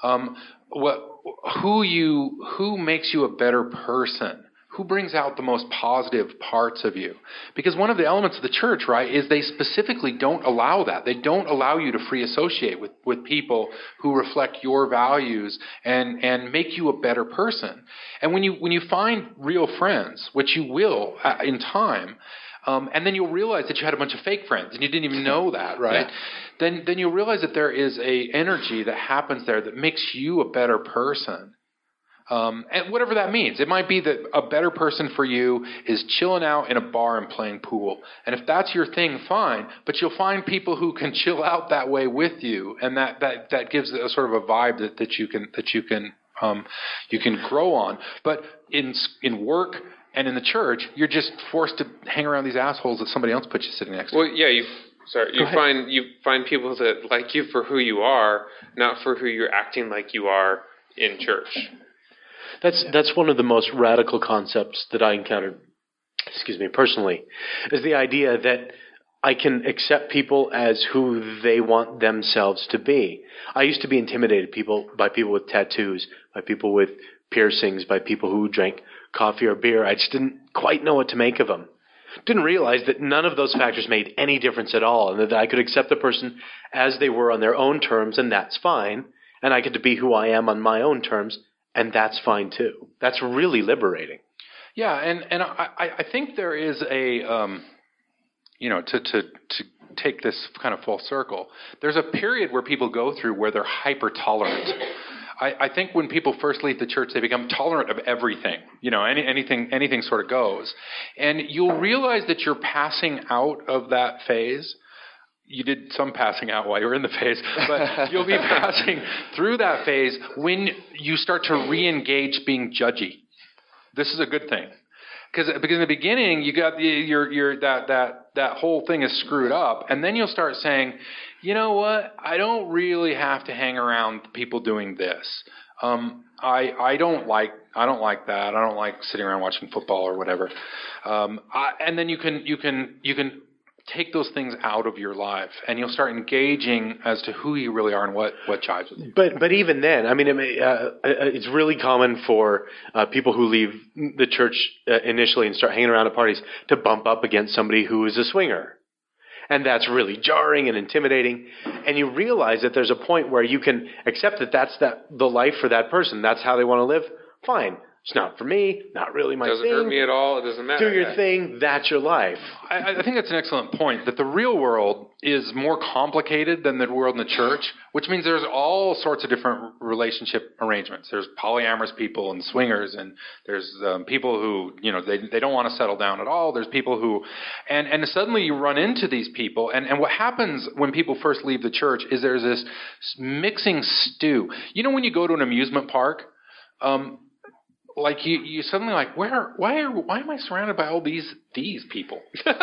Who makes you a better person? Who brings out the most positive parts of you? Because one of the elements of the church, right, is they specifically don't allow that. They don't allow you to free associate with people who reflect your values and make you a better person. And when you find real friends, which you will in time, and then you'll realize that you had a bunch of fake friends and you didn't even know that, right? Yeah. Then you'll realize that there is a energy that happens there that makes you a better person. And whatever that means. It might be that a better person for you is chilling out in a bar and playing pool. And if that's your thing, fine. But you'll find people who can chill out that way with you, and that gives a sort of a vibe that you can grow on. But in work and in the church, you're just forced to hang around these assholes that somebody else puts you sitting next to. Well, yeah, you find people that like you for who you are, not for who you're acting like you are in church. That's one of the most radical concepts that I encountered, personally, is the idea that I can accept people as who they want themselves to be. I used to be intimidated by people with tattoos, by people with piercings, by people who drank coffee or beer. I just didn't quite know what to make of them. Didn't realize that none of those factors made any difference at all, and that I could accept the person as they were on their own terms, and that's fine, and I get to be who I am on my own terms, and that's fine too. That's really liberating. Yeah, and I think there is a, to take this kind of full circle, there's a period where people go through where they're hyper tolerant. I think when people first leave the church, they become tolerant of everything. Anything sort of goes, and you'll realize that you're passing out of that phase. You did some passing out while you were in the phase, but you'll be passing through that phase when you start to re-engage being judgy. This is a good thing, because in the beginning you got that whole thing is screwed up, and then you'll start saying, you know what? I don't really have to hang around people doing this. I don't like that. I don't like sitting around watching football or whatever. And then you can take those things out of your life, and you'll start engaging as to who you really are and what jives with you. But even then, I mean, it's really common for people who leave the church initially and start hanging around at parties to bump up against somebody who is a swinger. And that's really jarring and intimidating. And you realize that there's a point where you can accept that that's the life for that person. That's how they want to live. Fine. It's not for me, not really my thing. Doesn't hurt me at all. It doesn't matter. Do your thing. That's your life. I think that's an excellent point, that the real world is more complicated than the world in the church, which means there's all sorts of different relationship arrangements. There's polyamorous people and swingers, and there's people who, they don't want to settle down at all. There's people who, and suddenly you run into these people, and what happens when people first leave the church is there's this mixing stew. When you go to an amusement park, you suddenly why am I surrounded by all these people?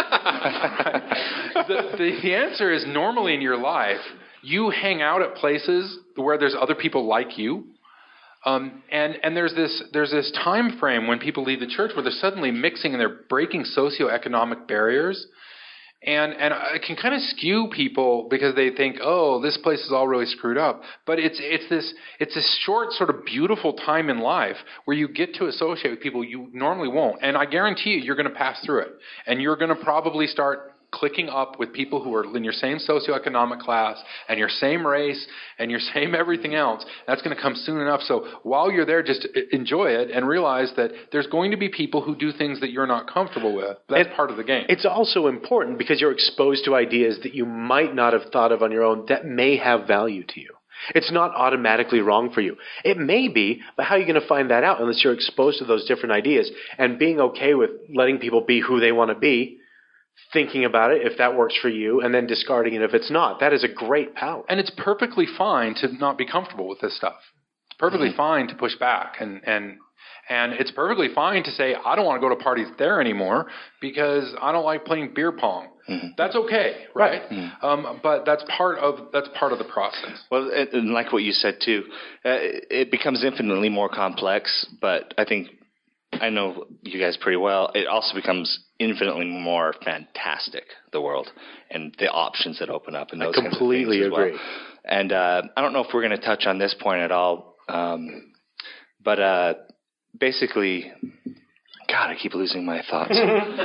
The answer is, normally in your life you hang out at places where there's other people like you, and there's this time frame when people leave the church where they're suddenly mixing and they're breaking socioeconomic barriers. And it can kind of skew people because they think, oh, this place is all really screwed up. But it's this short, sort of beautiful time in life where you get to associate with people you normally won't. And I guarantee you're going to pass through it. And you're going to probably start clicking up with people who are in your same socioeconomic class and your same race and your same everything else. That's going to come soon enough. So while you're there, just enjoy it and realize that there's going to be people who do things that you're not comfortable with. That's part of the game. It's also important because you're exposed to ideas that you might not have thought of on your own that may have value to you. It's not automatically wrong for you. It may be, but how are you going to find that out unless you're exposed to those different ideas and being okay with letting people be who they want to be, thinking about it if that works for you, and then discarding it if it's not. That is a great power. And it's perfectly fine to not be comfortable with this stuff. It's perfectly fine to push back and And it's perfectly fine to say, I don't want to go to parties there anymore because I don't like playing beer pong. Mm-hmm. That's okay, right? Mm-hmm. But that's part of the process. Well, and like what you said too, it becomes infinitely more complex. But I know you guys pretty well. It also becomes infinitely more fantastic, the world and the options that open up. And those I completely agree. Well. And I don't know if we're going to touch on this point at all, but basically, God, I keep losing my thoughts.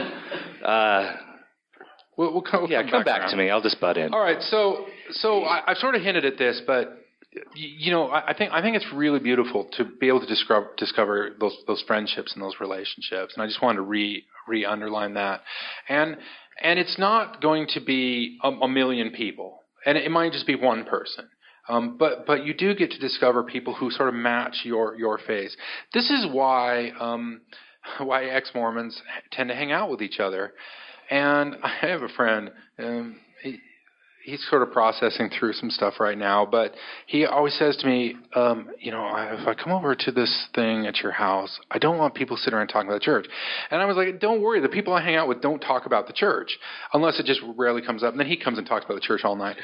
We'll come back to me. I'll just butt in. All right. So I've sort of hinted at this, but I think it's really beautiful to be able to discover those friendships and those relationships, and I just wanted to re-underline that. And it's not going to be a million people, and it might just be one person. But you do get to discover people who sort of match your phase. This is why ex-Mormons tend to hang out with each other. And I have a friend, he's sort of processing through some stuff right now, but he always says to me, if I come over to this thing at your house, I don't want people sitting around talking about the church. And I was like, don't worry, the people I hang out with don't talk about the church, unless it just rarely comes up. And then he comes and talks about the church all night.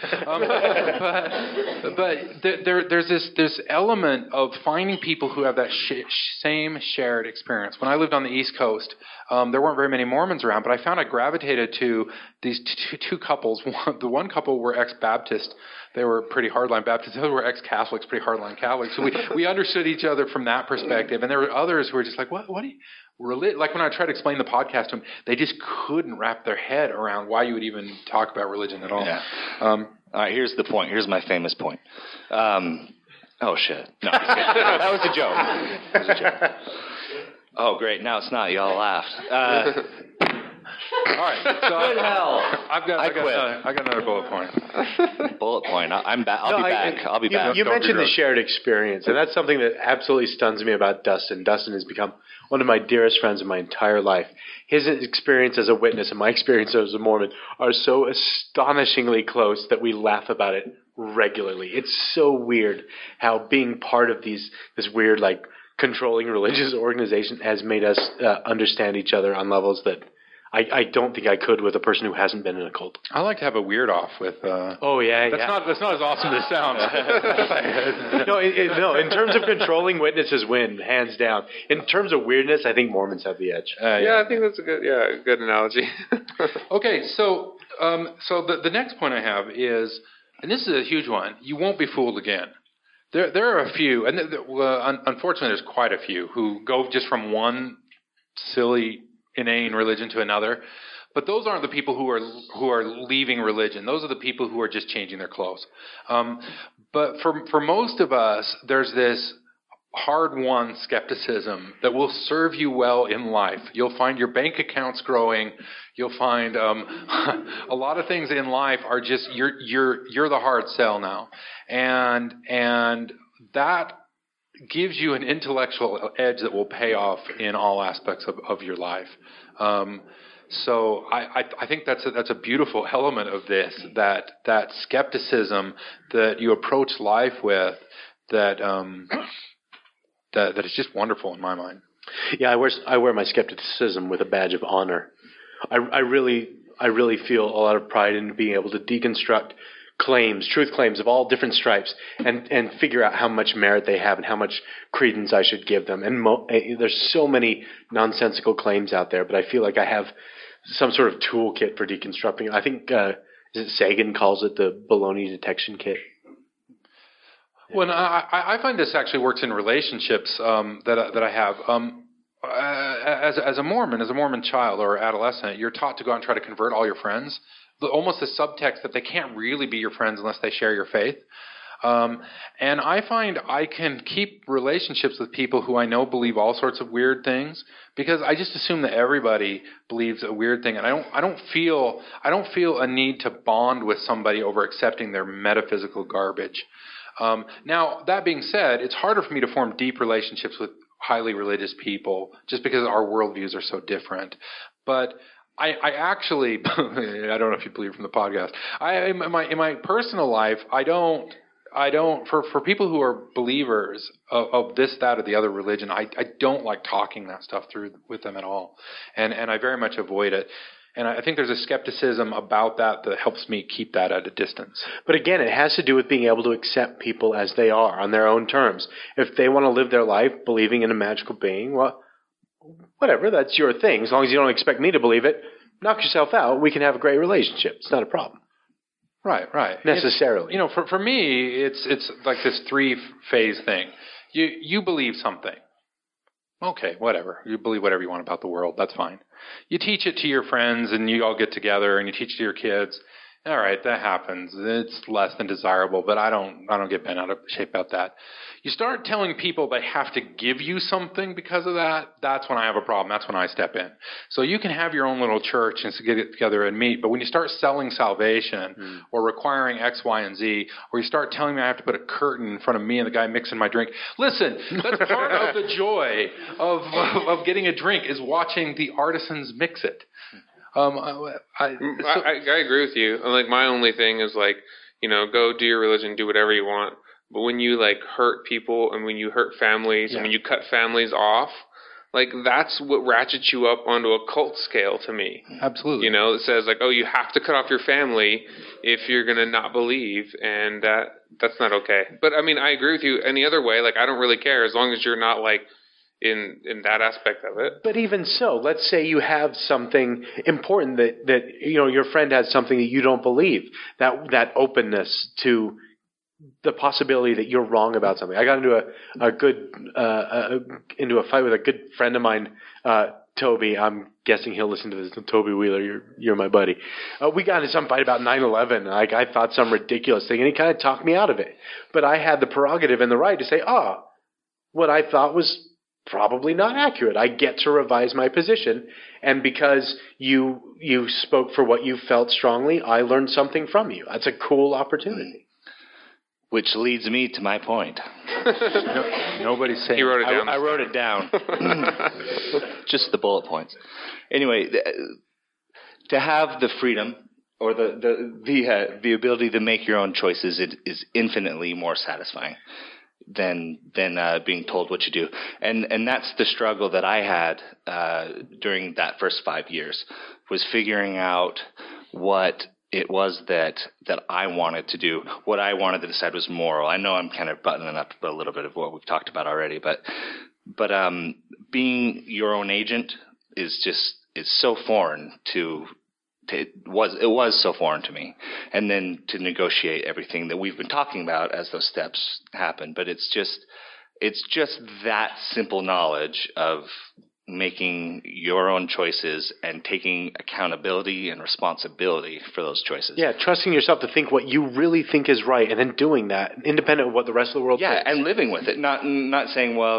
There's this element of finding people who have that same shared experience. When I lived on the East Coast, there weren't very many Mormons around, but I found I gravitated to these two couples. The one couple were ex-Baptist. They were pretty hardline Baptists. The other were ex-Catholics, pretty hardline Catholics. So we understood each other from that perspective. And there were others who were just like, what do you... Like when I tried to explain the podcast to them, they just couldn't wrap their head around why you would even talk about religion at all. Yeah. All right, here's the point. Here's my famous point. Oh, shit. No, that was a joke. Oh, great. Now it's not. Y'all laughed. All right. So Good hell. I got another bullet point. Bullet point. I'll be back. I'll be back. You mentioned the shared experience, and that's something that absolutely stuns me about Dustin. Dustin has become one of my dearest friends in my entire life. His experience as a witness and my experience as a Mormon are so astonishingly close that we laugh about it regularly. It's so weird how being part of this weird, controlling religious organization has made us understand each other on levels that I don't think I could with a person who hasn't been in a cult. I like to have a weird off with. That's not as awesome as it sounds. No, in terms of controlling, witnesses win hands down. In terms of weirdness, I think Mormons have the edge. I think that's a good analogy. Okay, so the next point I have is, and this is a huge one. You won't be fooled again. There are a few, and unfortunately, there's quite a few who go just from one silly, inane religion to another, but those aren't the people who are leaving religion. Those are the people who are just changing their clothes. But for most of us, there's this hard-won skepticism that will serve you well in life. You'll find your bank accounts growing. You'll find a lot of things in life are just you're the hard sell now, and that gives you an intellectual edge that will pay off in all aspects of your life. So I think that's a beautiful element of this, that skepticism that you approach life with, that is just wonderful in my mind. Yeah, I wear my skepticism with a badge of honor. I really feel a lot of pride in being able to deconstruct truth claims of all different stripes, and figure out how much merit they have and how much credence I should give them. And there's so many nonsensical claims out there, but I feel like I have some sort of toolkit for deconstructing. I think Sagan calls it the baloney detection kit. Well, I find this actually works in relationships that I have. As a Mormon child or adolescent, you're taught to go out and try to convert all your friends. Almost the subtext that they can't really be your friends unless they share your faith. And I find I can keep relationships with people who I know believe all sorts of weird things, because I just assume that everybody believes a weird thing, and I don't feel a need to bond with somebody over accepting their metaphysical garbage. Now, that being said, it's harder for me to form deep relationships with highly religious people just because our worldviews are so different. But I actually, I don't know if you believe from the podcast, in my personal life, I don't I don't, for people who are believers of this, that, or the other religion, I don't like talking that stuff through with them at all. And I very much avoid it. And I think there's a skepticism about that helps me keep that at a distance. But again, it has to do with being able to accept people as they are on their own terms. If they want to live their life believing in a magical being, well, whatever, that's your thing. As long as you don't expect me to believe it, knock yourself out. We can have a great relationship. It's not a problem. Right. Necessarily. For me, it's like this 3-phase thing. You believe something. Okay, whatever. You believe whatever you want about the world. That's fine. You teach it to your friends, and you all get together, and you teach it to your kids. All right, that happens. It's less than desirable, but I don't get bent out of shape about that. You start telling people they have to give you something because of that, that's when I have a problem. That's when I step in. So you can have your own little church and get together and meet, but when you start selling salvation or requiring X, Y, and Z, or you start telling me I have to put a curtain in front of me and the guy mixing my drink, listen, that's part of the joy of getting a drink is watching the artisans mix it. I agree with you. Like, my only thing is, like, go do your religion, do whatever you want. But when you, like, hurt people and when you hurt families and when you cut families off, like, that's what ratchets you up onto a cult scale to me. Absolutely. It says, like, oh, you have to cut off your family if you're going to not believe, and that's not okay. But, I mean, I agree with you. Any other way, like, I don't really care as long as you're not, like, in that aspect of it. But even so, let's say you have something important that your friend has something that you don't believe. That openness to the possibility that you're wrong about something. I got into a fight with a good friend of mine, Toby. I'm guessing he'll listen to this. Toby Wheeler, you're my buddy. We got into some fight about 9/11. Like, I thought some ridiculous thing, and he kind of talked me out of it. But I had the prerogative and the right to say, what I thought was probably not accurate. I get to revise my position, and because you spoke for what you felt strongly, I learned something from you. That's a cool opportunity. Which leads me to my point. Nobody's saying. He wrote it down. I wrote it down. Just the bullet points. Anyway, to have the freedom or the ability to make your own choices is infinitely more satisfying than being told what to do. And that's the struggle that I had during that first 5 years, was figuring out what it was that I wanted to do, what I wanted to decide was moral. I know I'm kind of buttoning up a little bit of what we've talked about already, but being your own agent is so foreign it was so foreign to me. And then to negotiate everything that we've been talking about as those steps happen. But it's just that simple knowledge of making your own choices and taking accountability and responsibility for those choices. Yeah, trusting yourself to think what you really think is right, and then doing that, independent of what the rest of the world thinks. And living with it. Not saying, well,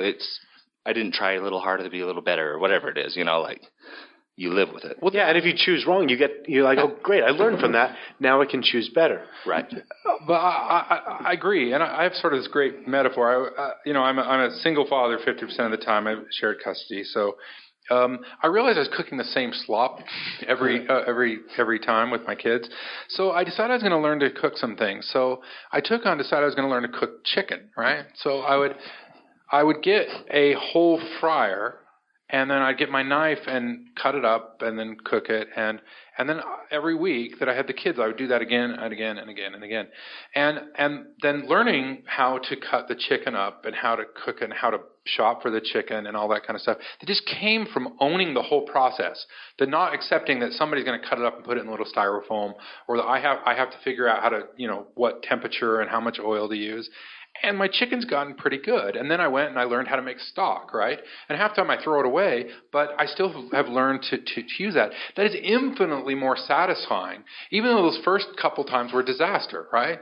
I didn't try a little harder to be a little better, or whatever it is, like, you live with it. Well, yeah, and if you choose wrong, you're like, oh, great, I learned from that. Now I can choose better. Right. But I agree, and I have sort of this great metaphor. I'm a single father 50% of the time. I have shared custody, so I realized I was cooking the same slop every time with my kids. So I decided I was going to learn to cook some things. So I decided I was going to learn to cook chicken. Right. So I would get a whole fryer. And then I'd get my knife and cut it up and then cook it. And then every week that I had the kids, I would do that again and again and again and again. And then learning how to cut the chicken up and how to cook it and how to shop for the chicken and all that kind of stuff. That just came from owning the whole process. The not accepting that somebody's going to cut it up and put it in a little styrofoam, or that I have to figure out how to, what temperature and how much oil to use. And my chicken's gotten pretty good. And then I went and I learned how to make stock, right? And half the time I throw it away, but I still have learned to use that. That is infinitely more satisfying, even though those first couple times were a disaster, right?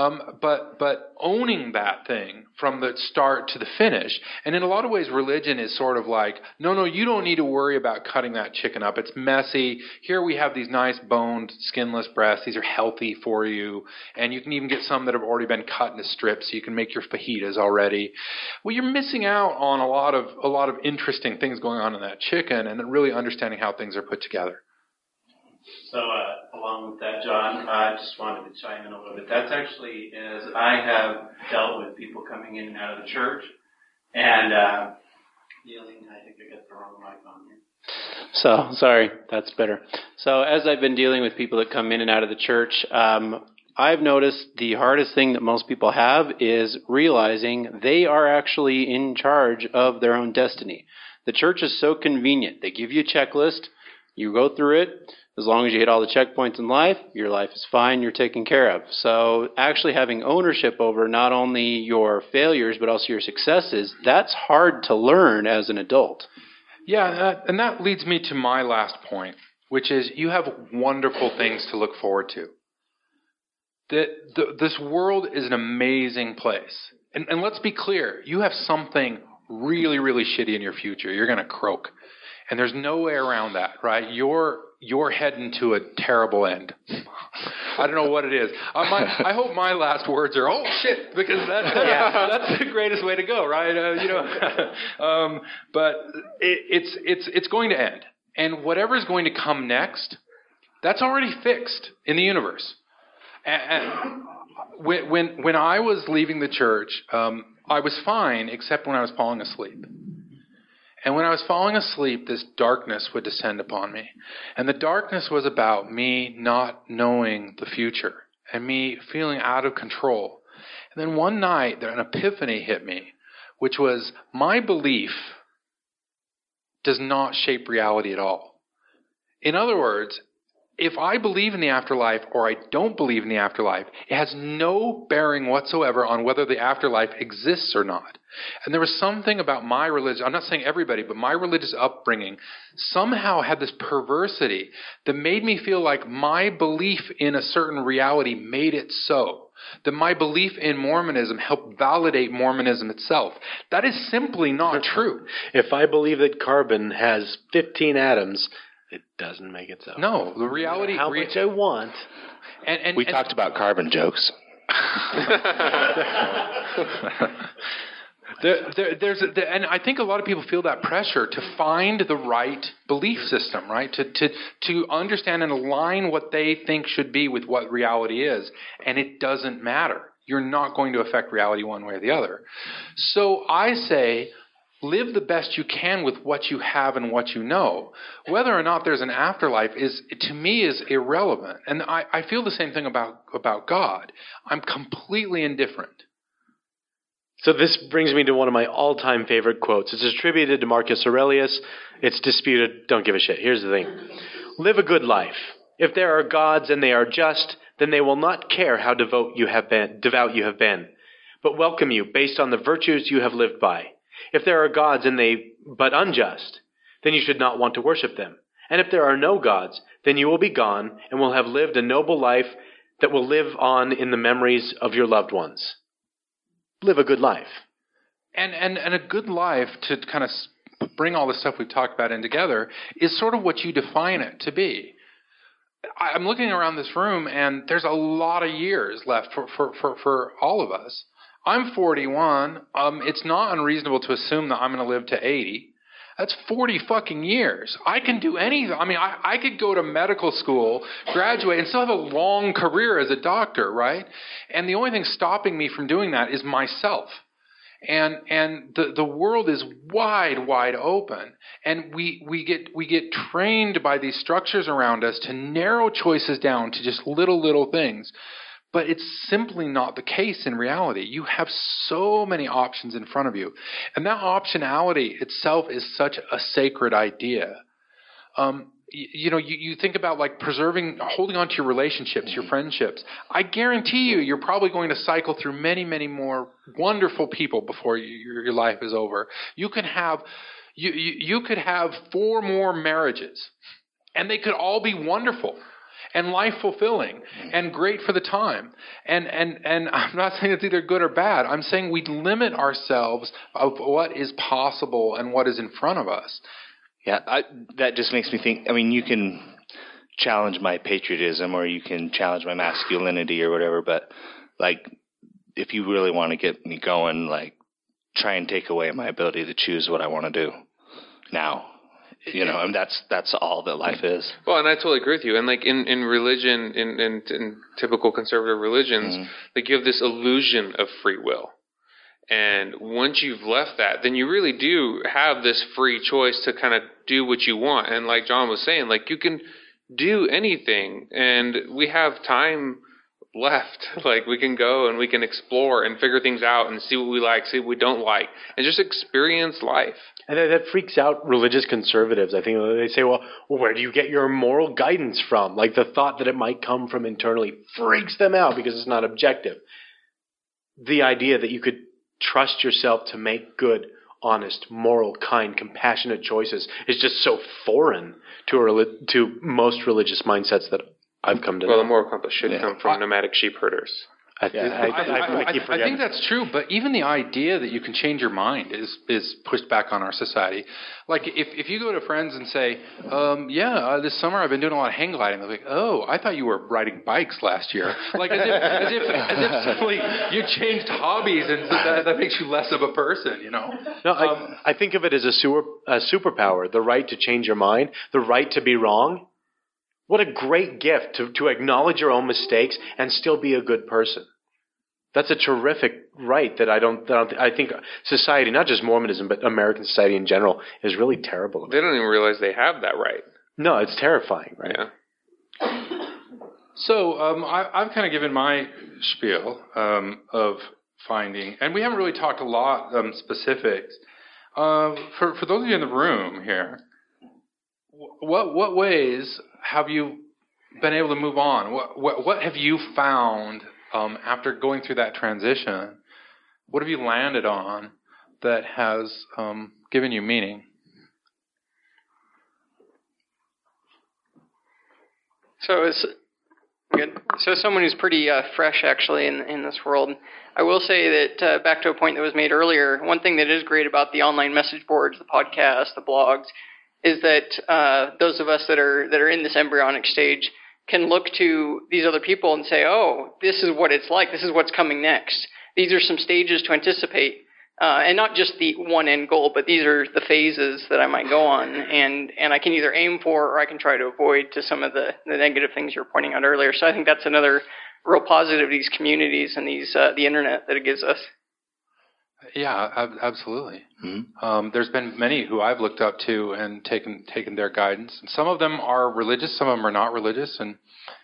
But owning that thing from the start to the finish. And in a lot of ways, religion is sort of like, no, you don't need to worry about cutting that chicken up. It's messy. Here we have these nice boned, skinless breasts. These are healthy for you. And you can even get some that have already been cut into strips, so you can make your fajitas already. Well, you're missing out on a lot of interesting things going on in that chicken, and really understanding how things are put together. So, along with that, John, I just wanted to chime in a little bit. That's actually, as I have dealt with people coming in and out of the church, and dealing, I think I got the wrong mic on here. So, sorry, that's better. So, as I've been dealing with people that come in and out of the church, I've noticed the hardest thing that most people have is realizing they are actually in charge of their own destiny. The church is so convenient. They give you a checklist. You go through it. As long as you hit all the checkpoints in life, your life is fine, you're taken care of. So actually having ownership over not only your failures but also your successes, that's hard to learn as an adult. Yeah, and that leads me to my last point, which is you have wonderful things to look forward to. This world is an amazing place. And let's be clear, you have something really, really shitty in your future. You're going to croak. And there's no way around that, right? You're heading to a terrible end. I don't know what it is. I hope my last words are, oh, shit, because that's the greatest way to go, right? But it's going to end. And whatever's going to come next, that's already fixed in the universe. And when I was leaving the church, I was fine, except when I was falling asleep. And when I was falling asleep, this darkness would descend upon me. And the darkness was about me not knowing the future and me feeling out of control. And then one night, an epiphany hit me, which was my belief does not shape reality at all. In other words, if I believe in the afterlife or I don't believe in the afterlife, it has no bearing whatsoever on whether the afterlife exists or not. And there was something about my religion, I'm not saying everybody, but my religious upbringing somehow had this perversity that made me feel like my belief in a certain reality made it so. That my belief in Mormonism helped validate Mormonism itself. That is simply not true. If I believe that carbon has 15 atoms, it doesn't make it so. No, the reality... How much I want. And we talked about carbon jokes. And I think a lot of people feel that pressure to find the right belief system, right? To understand and align what they think should be with what reality is. And it doesn't matter. You're not going to affect reality one way or the other. So I say, live the best you can with what you have and what you know. Whether or not there's an afterlife to me, is irrelevant. And I feel the same thing about God. I'm completely indifferent. So this brings me to one of my all-time favorite quotes. It's attributed to Marcus Aurelius. It's disputed. Don't give a shit. Here's the thing. Live a good life. If there are gods and they are just, then they will not care how devout you have been, but welcome you based on the virtues you have lived by. If there are gods and they but unjust, then you should not want to worship them. And if there are no gods, then you will be gone and will have lived a noble life that will live on in the memories of your loved ones. Live a good life. And a good life, to kind of bring all the stuff we've talked about in together, is sort of what you define it to be. I'm looking around this room, and there's a lot of years left for all of us. I'm 41. It's not unreasonable to assume that I'm going to live to 80. That's 40 fucking years. I can do anything. I mean, I could go to medical school, graduate, and still have a long career as a doctor, right? And the only thing stopping me from doing that is myself. And the world is wide open. And we get trained by these structures around us to narrow choices down to just little things. But it's simply not the case in reality. You have so many options in front of you. And that optionality itself is such a sacred idea. You think about like holding on to your relationships, your friendships. I guarantee you're probably going to cycle through many more wonderful people before your life is over. You could have 4 more marriages, and they could all be wonderful and life fulfilling and great for the time. And I'm not saying it's either good or bad. I'm saying we limit ourselves of what is possible and what is in front of us. Yeah, that just makes me think, I mean, you can challenge my patriotism or you can challenge my masculinity or whatever, but, like, if you really want to get me going, like, try and take away my ability to choose what I want to do now. And that's all that life is. Well, and I totally agree with you. And like in religion, in typical conservative religions, like you have this illusion of free will. And once you've left that, then you really do have this free choice to kind of do what you want. And like John was saying, like you can do anything, and we have time left. Like we can go and we can explore and figure things out and see what we like, see what we don't like, and just experience life. And that freaks out religious conservatives. I think they say, well, where do you get your moral guidance from? Like the thought that it might come from internally freaks them out because it's not objective. The idea that you could trust yourself to make good, honest, moral, kind, compassionate choices is just so foreign to most religious mindsets that I've come to know. Well, the moral compass should come from nomadic sheep herders. I think that's true, but even the idea that you can change your mind is pushed back on our society. Like if you go to friends and say, this summer I've been doing a lot of hang gliding, they're like, oh, I thought you were riding bikes last year. Like as if suddenly you changed hobbies and that makes you less of a person, No, I think of it as a superpower, the right to change your mind, the right to be wrong. What a great gift to acknowledge your own mistakes and still be a good person. That's a terrific right that I think society, not just Mormonism, but American society in general, is really terrible about. They don't even realize they have that right. No, it's terrifying, right? Yeah. So I've kind of given my spiel of finding, and we haven't really talked a lot specifics. For those of you in the room here, what ways have you been able to move on? What have you found after going through that transition? What have you landed on that has given you meaning? So someone who's pretty fresh actually in this world, I will say that back to a point that was made earlier, one thing that is great about the online message boards, the podcasts, the blogs, is that those of us that are in this embryonic stage can look to these other people and say, oh, this is what it's like. This is what's coming next. These are some stages to anticipate. And not just the one end goal, but these are the phases that I might go on. And I can either aim for or I can try to avoid to some of the negative things you were pointing out earlier. So I think that's another real positive of these communities and the internet that it gives us. Yeah, absolutely. Mm-hmm. There's been many who I've looked up to and taken their guidance. And some of them are religious, some of them are not religious. And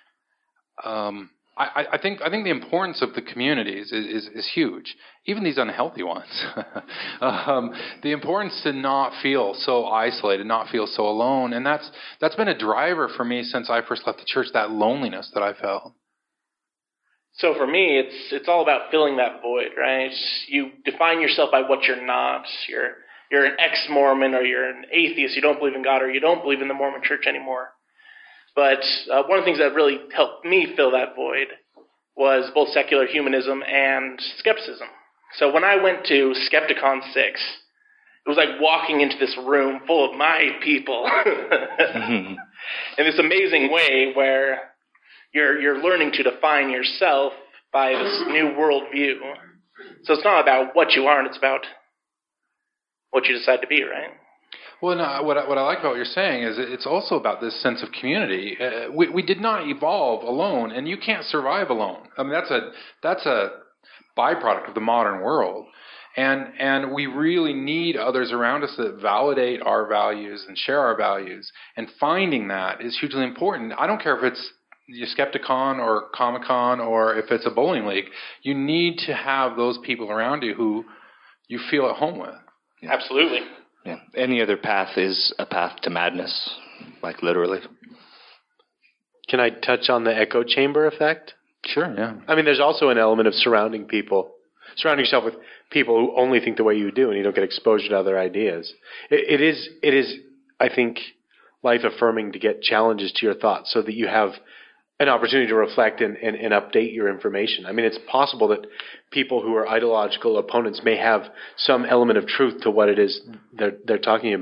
I think the importance of the communities is huge, even these unhealthy ones. The importance to not feel so isolated, not feel so alone, and that's been a driver for me since I first left the church. That loneliness that I felt. So for me, it's all about filling that void, right? You define yourself by what you're not. You're an ex-Mormon, or you're an atheist. You don't believe in God, or you don't believe in the Mormon Church anymore. But one of the things that really helped me fill that void was both secular humanism and skepticism. So when I went to Skepticon 6, it was like walking into this room full of my people in this amazing way where you're learning to define yourself by this new worldview. So it's not about what you aren't, it's about what you decide to be, right? Well, no, what I like about what you're saying is it's also about this sense of community. We did not evolve alone, and you can't survive alone. I mean, that's a byproduct of the modern world, and we really need others around us that validate our values and share our values. And finding that is hugely important. I don't care if it's Skepticon or Comic-Con or if it's a bowling league. You need to have those people around you who you feel at home with. Yeah. Absolutely. Yeah. Any other path is a path to madness, like literally. Can I touch on the echo chamber effect? Sure, yeah. I mean, there's also an element of surrounding yourself with people who only think the way you do, and you don't get exposure to other ideas. It is, I think, life-affirming to get challenges to your thoughts so that you have an opportunity to reflect and update your information. I mean, it's possible that people who are ideological opponents may have some element of truth to what it is they're talking about.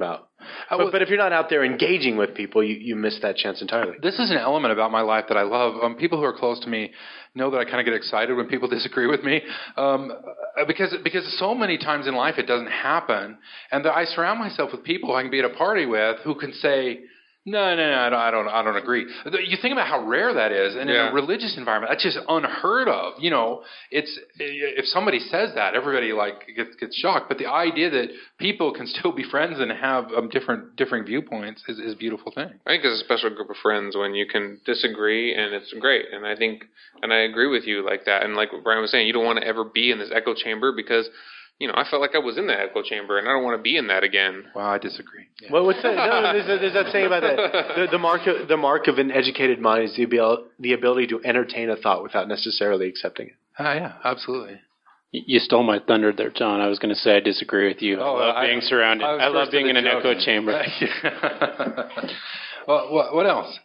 But if you're not out there engaging with people, you miss that chance entirely. This is an element about my life that I love. People who are close to me know that I kind of get excited when people disagree with me, because so many times in life it doesn't happen, and that I surround myself with people I can be at a party with who can say, no, I don't agree. You think about how rare that is, and in a religious environment, that's just unheard of. It's if somebody says that, everybody gets shocked. But the idea that people can still be friends and have different viewpoints is a beautiful thing. I think it's a special group of friends when you can disagree, and it's great. And I agree with you like that. And like what Brian was saying, you don't want to ever be in this echo chamber because, I felt like I was in that echo chamber, and I don't want to be in that again. Well, I disagree. Yeah. Well, what's that? No, there's that saying about that. The mark of an educated mind is the ability to entertain a thought without necessarily accepting it. Yeah, absolutely. You stole my thunder there, John. I was going to say I disagree with you. I love being surrounded. I love being in an echo chamber. Well, what else?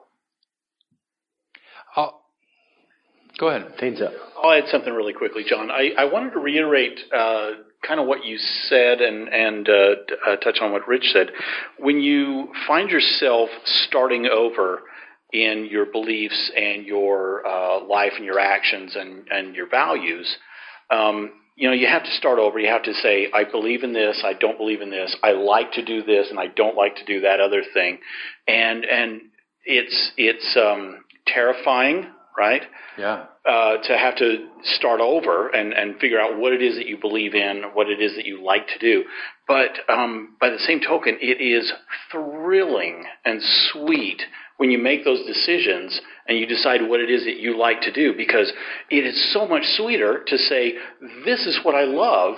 Go ahead. Tane's up. I'll add something really quickly, John. I wanted to reiterate kind of what you said and touch on what Rich said. When you find yourself starting over in your beliefs and your life and your actions and your values, you have to start over. You have to say, I believe in this, I don't believe in this, I like to do this, and I don't like to do that other thing. And it's terrifying, right? Yeah. To have to start over and figure out what it is that you believe in, what it is that you like to do. But by the same token, it is thrilling and sweet when you make those decisions and you decide what it is that you like to do, because it is so much sweeter to say, this is what I love,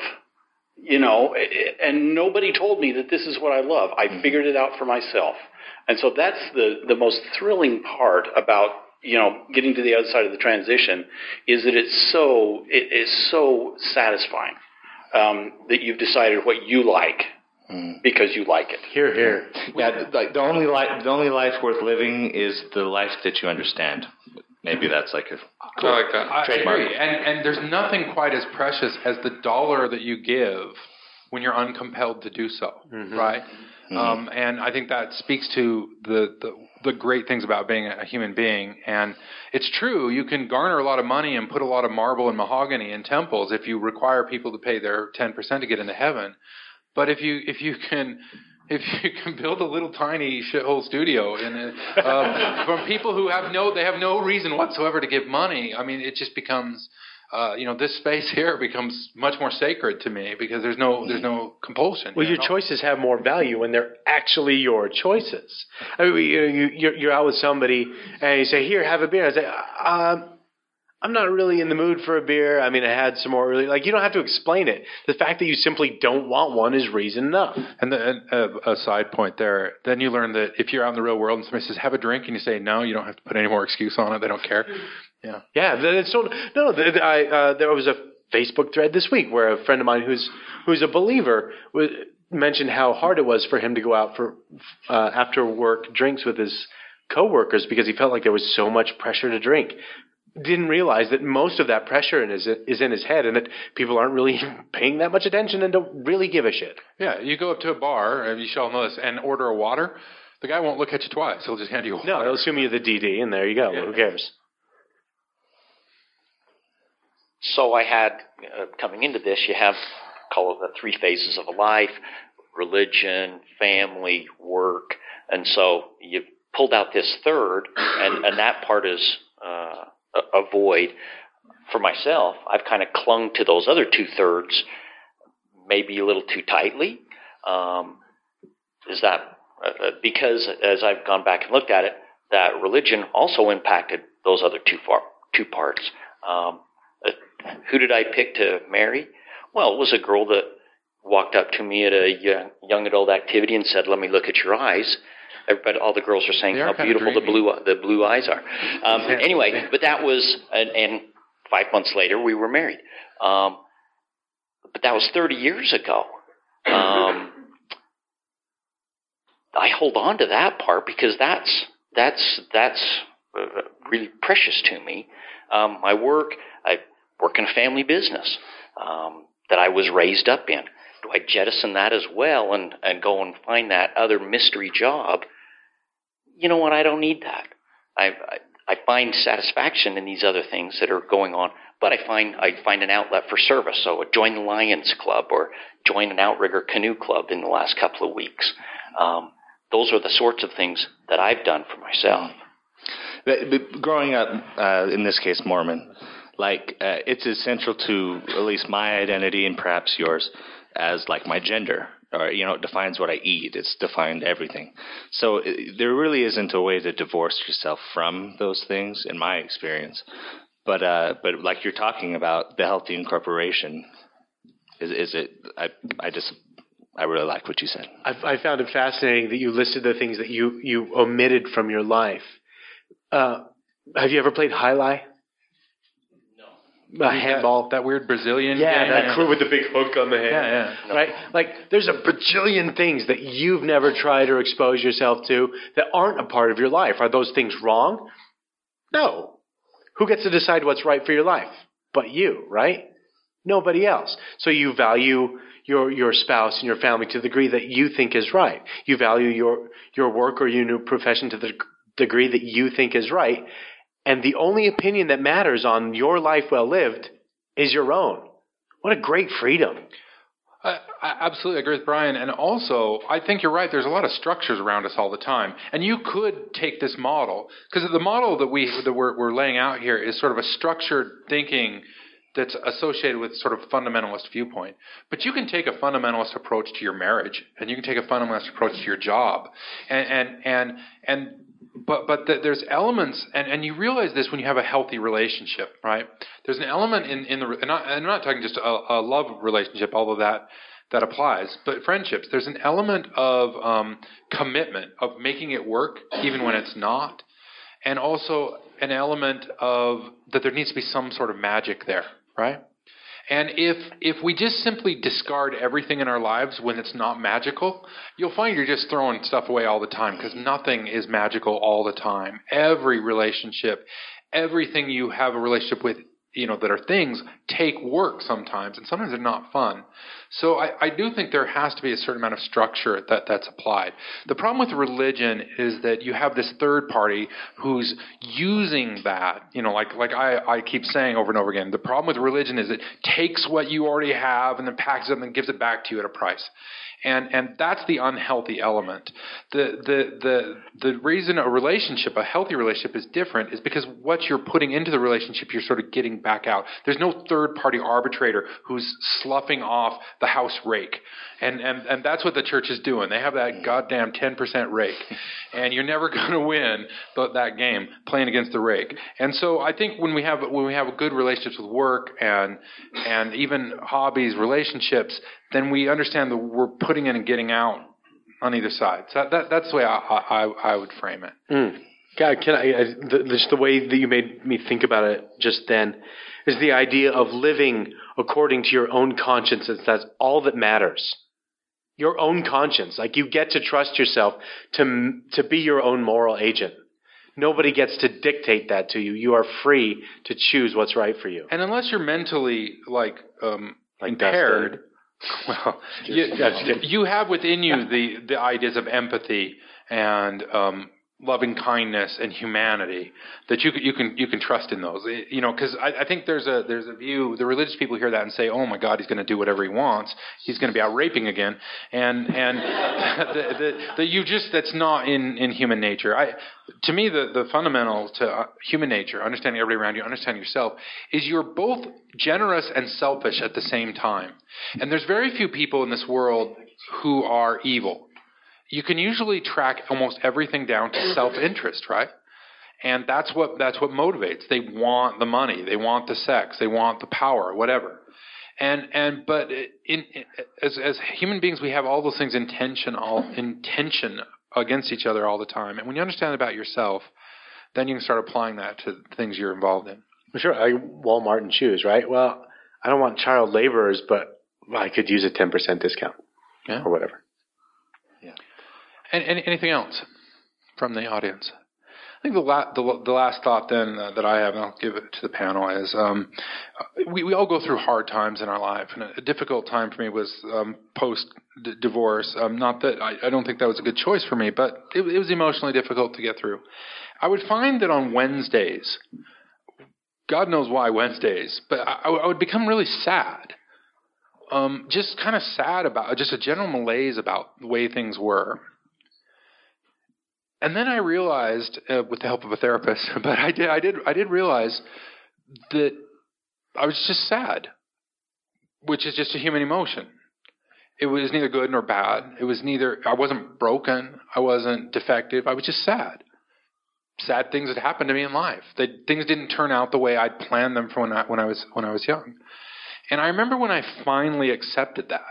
and nobody told me that this is what I love. I figured it out for myself. And so that's the most thrilling part about getting to the other side of the transition, is that it is so satisfying that you've decided what you like because you like it. Hear, hear. Yeah, like the only life worth living is the life that you understand. Maybe that's like a cool I like that. trademark. I agree. And there's nothing quite as precious as the dollar that you give when you're uncompelled to do so, right? Mm-hmm. And I think that speaks to the great things about being a human being. And it's true, you can garner a lot of money and put a lot of marble and mahogany in temples if you require people to pay their 10% to get into heaven. But if you can build a little tiny shithole studio from people who have no reason whatsoever to give money, I mean, it just becomes this space here becomes much more sacred to me because there's no compulsion. Well, your choices have more value when they're actually your choices. I mean, you're out with somebody and you say, "Here, have a beer." I say, "I'm not really in the mood for a beer. I mean, I had some more earlier." Like, you don't have to explain it. The fact that you simply don't want one is reason enough. And a side point there, then you learn that if you're out in the real world and somebody says, "Have a drink," and you say no, you don't have to put any more excuse on it. They don't care. Yeah. Yeah. There was a Facebook thread this week where a friend of mine who's a believer mentioned how hard it was for him to go out for after work drinks with his coworkers because he felt like there was so much pressure to drink. Didn't realize that most of that pressure is in his head, and that people aren't really paying that much attention and don't really give a shit. Yeah, you go up to a bar, and you shall know this, and order a water. The guy won't look at you twice. He'll just hand you a water. No, he'll assume you're the DD, and there you go. Yeah. Who cares? So I had, coming into this, you have, call it the 3 phases of a life: religion, family, work. And so you pulled out this third, and that part is a void. For myself, I've kind of clung to those other 2/3 maybe a little too tightly. Is that because as I've gone back and looked at it, that religion also impacted those other two parts. Who did I pick to marry? Well, it was a girl that walked up to me at a young adult activity and said, "Let me look at your eyes." Everybody, all the girls are saying how beautiful the blue eyes are. Anyway, but that was, and 5 months later we were married. But that was 30 years ago. I hold on to that part because that's really precious to me. I work in a family business that I was raised up in. do I jettison that as well and go and find that other mystery job? You know what? I don't need that. I find satisfaction in these other things that are going on, but I find an outlet for service. So I join the Lions Club or join an outrigger canoe club in the last couple of weeks. Those are the sorts of things that I've done for myself. Growing up, in this case Mormon, it's essential to at least my identity and perhaps yours as like my gender. Or, it defines what I eat. It's defined everything. So there really isn't a way to divorce yourself from those things, in my experience. But like you're talking about, the healthy incorporation, is it? I really like what you said. I found it fascinating that you listed the things that you omitted from your life. Have you ever played Jai-Alai? Handball, that weird Brazilian game. That crew with the big hook on the hand. No. Right? Like, there's a bajillion things that you've never tried or exposed yourself to that aren't a part of your life. Are those things wrong? No. Who gets to decide what's right for your life? But you, right? Nobody else. So you value your spouse and your family to the degree that you think is right. You value your work or your new profession to the degree that you think is right. And the only opinion that matters on your life well lived is your own. What a great freedom. I absolutely agree with Brian. And also, I think you're right. There's a lot of structures around us all the time. And you could take this model, because the model that we're laying out here is sort of a structured thinking that's associated with sort of fundamentalist viewpoint. But you can take a fundamentalist approach to your marriage, and you can take a fundamentalist approach to your job. But there's elements, and you realize this when you have a healthy relationship, right? There's an element in the, and I'm not talking just a love relationship, although that applies, but friendships. There's an element of commitment, of making it work even when it's not, and also an element of that there needs to be some sort of magic there, right? And if we just simply discard everything in our lives when it's not magical, you'll find you're just throwing stuff away all the time, because nothing is magical all the time. Every relationship, everything you have a relationship with, that are things, take work sometimes, and sometimes they're not fun. So I do think there has to be a certain amount of structure that's applied. The problem with religion is that you have this third party who's using that, like I keep saying over and over again, the problem with religion is it takes what you already have and then packs it up and gives it back to you at a price. And that's the unhealthy element. The reason a healthy relationship is different is because what you're putting into the relationship, you're sort of getting back out. There's no third party arbitrator who's sloughing off the house rake. And that's what the church is doing. They have that goddamn 10% rake. And you're never going to win that game playing against the rake. And so I think when we have good relationships with work and even hobbies, relationships, then we understand that we're putting in and getting out on either side. So that's the way I would frame it. God, just the way that you made me think about it just then is the idea of living according to your own conscience. That's all that matters. Your own conscience. Like, you get to trust yourself to be your own moral agent. Nobody gets to dictate that to you. You are free to choose what's right for you. And unless you're mentally impaired, well, you have within you the ideas of empathy and loving kindness and humanity that you can trust in those, because I think there's a view, the religious people hear that and say, oh my God, he's going to do whatever he wants, he's going to be out raping again, and that's not in human nature. To me, the fundamental to human nature, understanding everybody around you, understanding yourself, is you're both generous and selfish at the same time. And there's very few people in this world who are evil. You can usually track almost everything down to self-interest, right? And that's what motivates. They want the money, they want the sex, they want the power, whatever. But as human beings, we have all those things in tension against each other all the time. And when you understand about yourself, then you can start applying that to the things you're involved in. Sure, Walmart and shoes, right? Well, I don't want child laborers, but I could use a 10% discount, or whatever. And anything else from the audience? think the last thought then that I have, and I'll give it to the panel, is we all go through hard times in our life, and a difficult time for me was post-divorce. Not that I don't think that was a good choice for me, but it was emotionally difficult to get through. I would find that on Wednesdays, God knows why Wednesdays, but I would become really sad. Just kind of sad about, just a general malaise about the way things were. And then I realized, with the help of a therapist, but I did realize that I was just sad, which is just a human emotion. It was neither good nor bad. I wasn't broken. I wasn't defective. I was just sad. Sad things that happened to me in life. Things didn't turn out the way I'd planned them from when I was young. And I remember when I finally accepted that.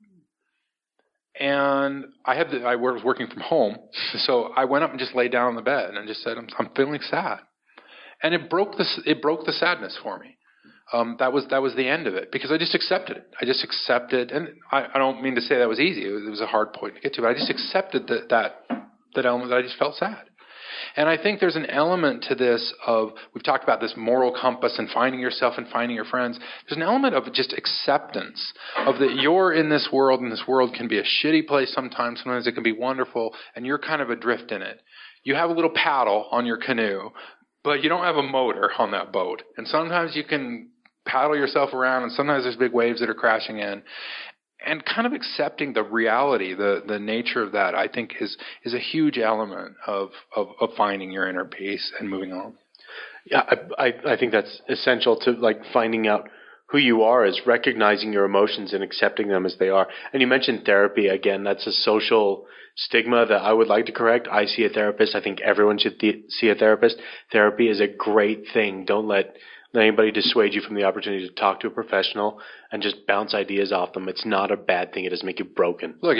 And I was working from home, so I went up and just laid down on the bed and just said, "I'm feeling sad," and it broke the sadness for me. That was the end of it, because I just accepted it. I just accepted, and I don't mean to say that was easy. It was a hard point to get to, but I just accepted that element that I just felt sad. And I think there's an element to this of, we've talked about this moral compass and finding yourself and finding your friends. There's an element of just acceptance of that you're in this world, and this world can be a shitty place sometimes. Sometimes it can be wonderful, and you're kind of adrift in it. You have a little paddle on your canoe, but you don't have a motor on that boat. And sometimes you can paddle yourself around, and sometimes there's big waves that are crashing in. And kind of accepting the reality, the nature of that, I think is a huge element of finding your inner peace and moving on. Yeah, I think that's essential to, like, finding out who you are, is recognizing your emotions and accepting them as they are. And you mentioned therapy. Again, that's a social stigma that I would like to correct. I see a therapist. I think everyone should see a therapist. Therapy is a great thing. Don't let anybody dissuade you from the opportunity to talk to a professional and just bounce ideas off them. It's not a bad thing. It doesn't make you broken. Look,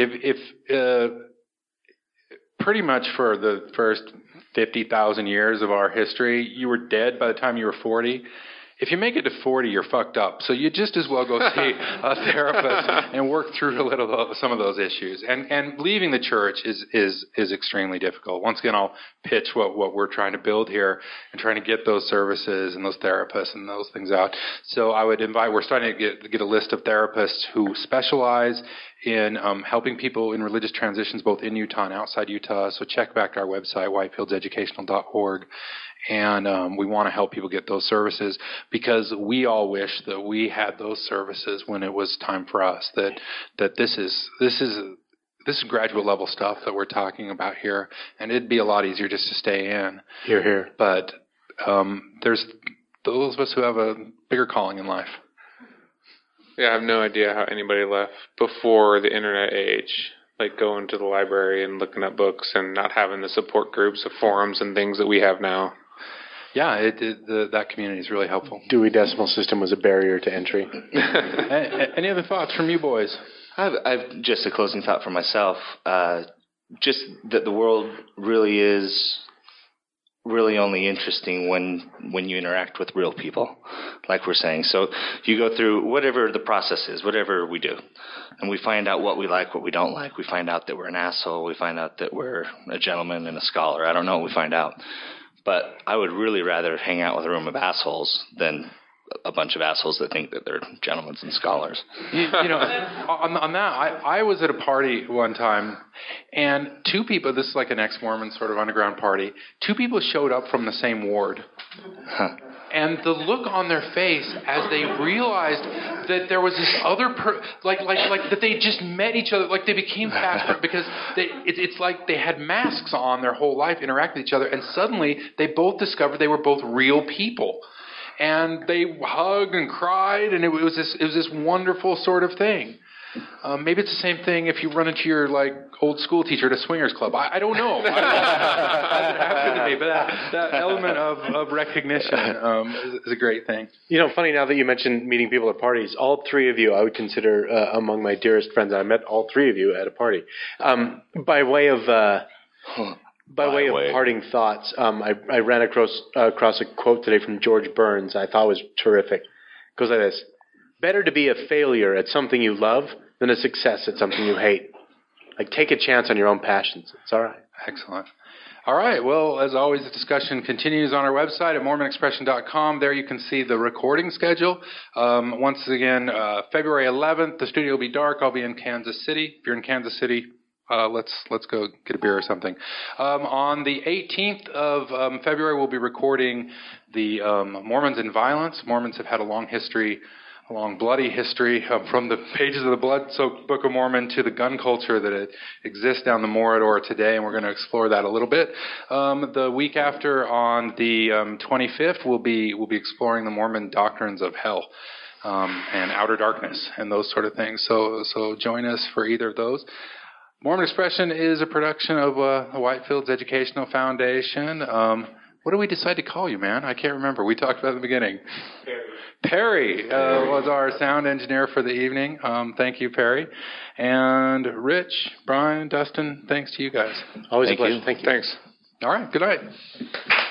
if pretty much for the first 50,000 years of our history, you were dead by the time you were 40. If you make it to 40, you're fucked up. So you just as well go see a therapist and work through some of those issues. And leaving the church is extremely difficult. Once again, I'll pitch what we're trying to build here and trying to get those services and those therapists and those things out. So I would invite, we're starting to get a list of therapists who specialize in helping people in religious transitions, both in Utah and outside Utah. So check back our website, whitefieldseducational.org. And we want to help people get those services, because we all wish that we had those services when it was time for us. That this is graduate level stuff that we're talking about here, and it'd be a lot easier just to stay in. Hear, hear. But there's those of us who have a bigger calling in life. Yeah, I have no idea how anybody left before the internet age. Like going to the library and looking up books and not having the support groups of forums and things that we have now. Yeah, that community is really helpful. Dewey Decimal System was a barrier to entry. Any other thoughts from you boys? I've just a closing thought for myself. Just that the world really is really only interesting when you interact with real people, like we're saying. So you go through whatever the process is, whatever we do, and we find out what we like, what we don't like. We find out that we're an asshole. We find out that we're a gentleman and a scholar. I don't know what we find out. But I would really rather hang out with a room of assholes than a bunch of assholes that think that they're gentlemen and scholars. You know, on that, I was at a party one time, and two people, this is like an ex-Mormon sort of underground party, two people showed up from the same ward. Huh. And the look on their face as they realized that there was this other like that they just met each other, like they became fast friends, because it's like they had masks on their whole life, interacting with each other, and suddenly they both discovered they were both real people. And they hugged and cried, and it was this wonderful sort of thing. Maybe it's the same thing if you run into your old school teacher at a swingers club. I don't know. It happened to me, but that element of recognition is a great thing. You know, funny now that you mentioned meeting people at parties. All three of you I would consider among my dearest friends. I met all three of you at a party. By way of parting thoughts, I ran across a quote today from George Burns I thought was terrific. It goes like this: better to be a failure at something you love than a success at something you hate. Like, take a chance on your own passions. It's all right. Excellent. All right. Well, as always, the discussion continues on our website at MormonExpression.com. There you can see the recording schedule. Once again, February 11th, the studio will be dark. I'll be in Kansas City. If you're in Kansas City, let's go get a beer or something. On the 18th of February, we'll be recording the Mormons and Violence. Mormons have had a long bloody history from the pages of the blood-soaked Book of Mormon to the gun culture that it exists down the Morador today, and we're going to explore that a little bit. The week after, on the 25th, we'll be exploring the Mormon doctrines of hell and outer darkness and those sort of things. So join us for either of those. Mormon Expression is a production of the Whitefields Educational Foundation. What did we decide to call you, man? I can't remember. We talked about it at the beginning. Perry was our sound engineer for the evening. Thank you, Perry. And Rich, Brian, Dustin, thanks to you guys. Always a pleasure. Thank you. Thanks. All right. Good night.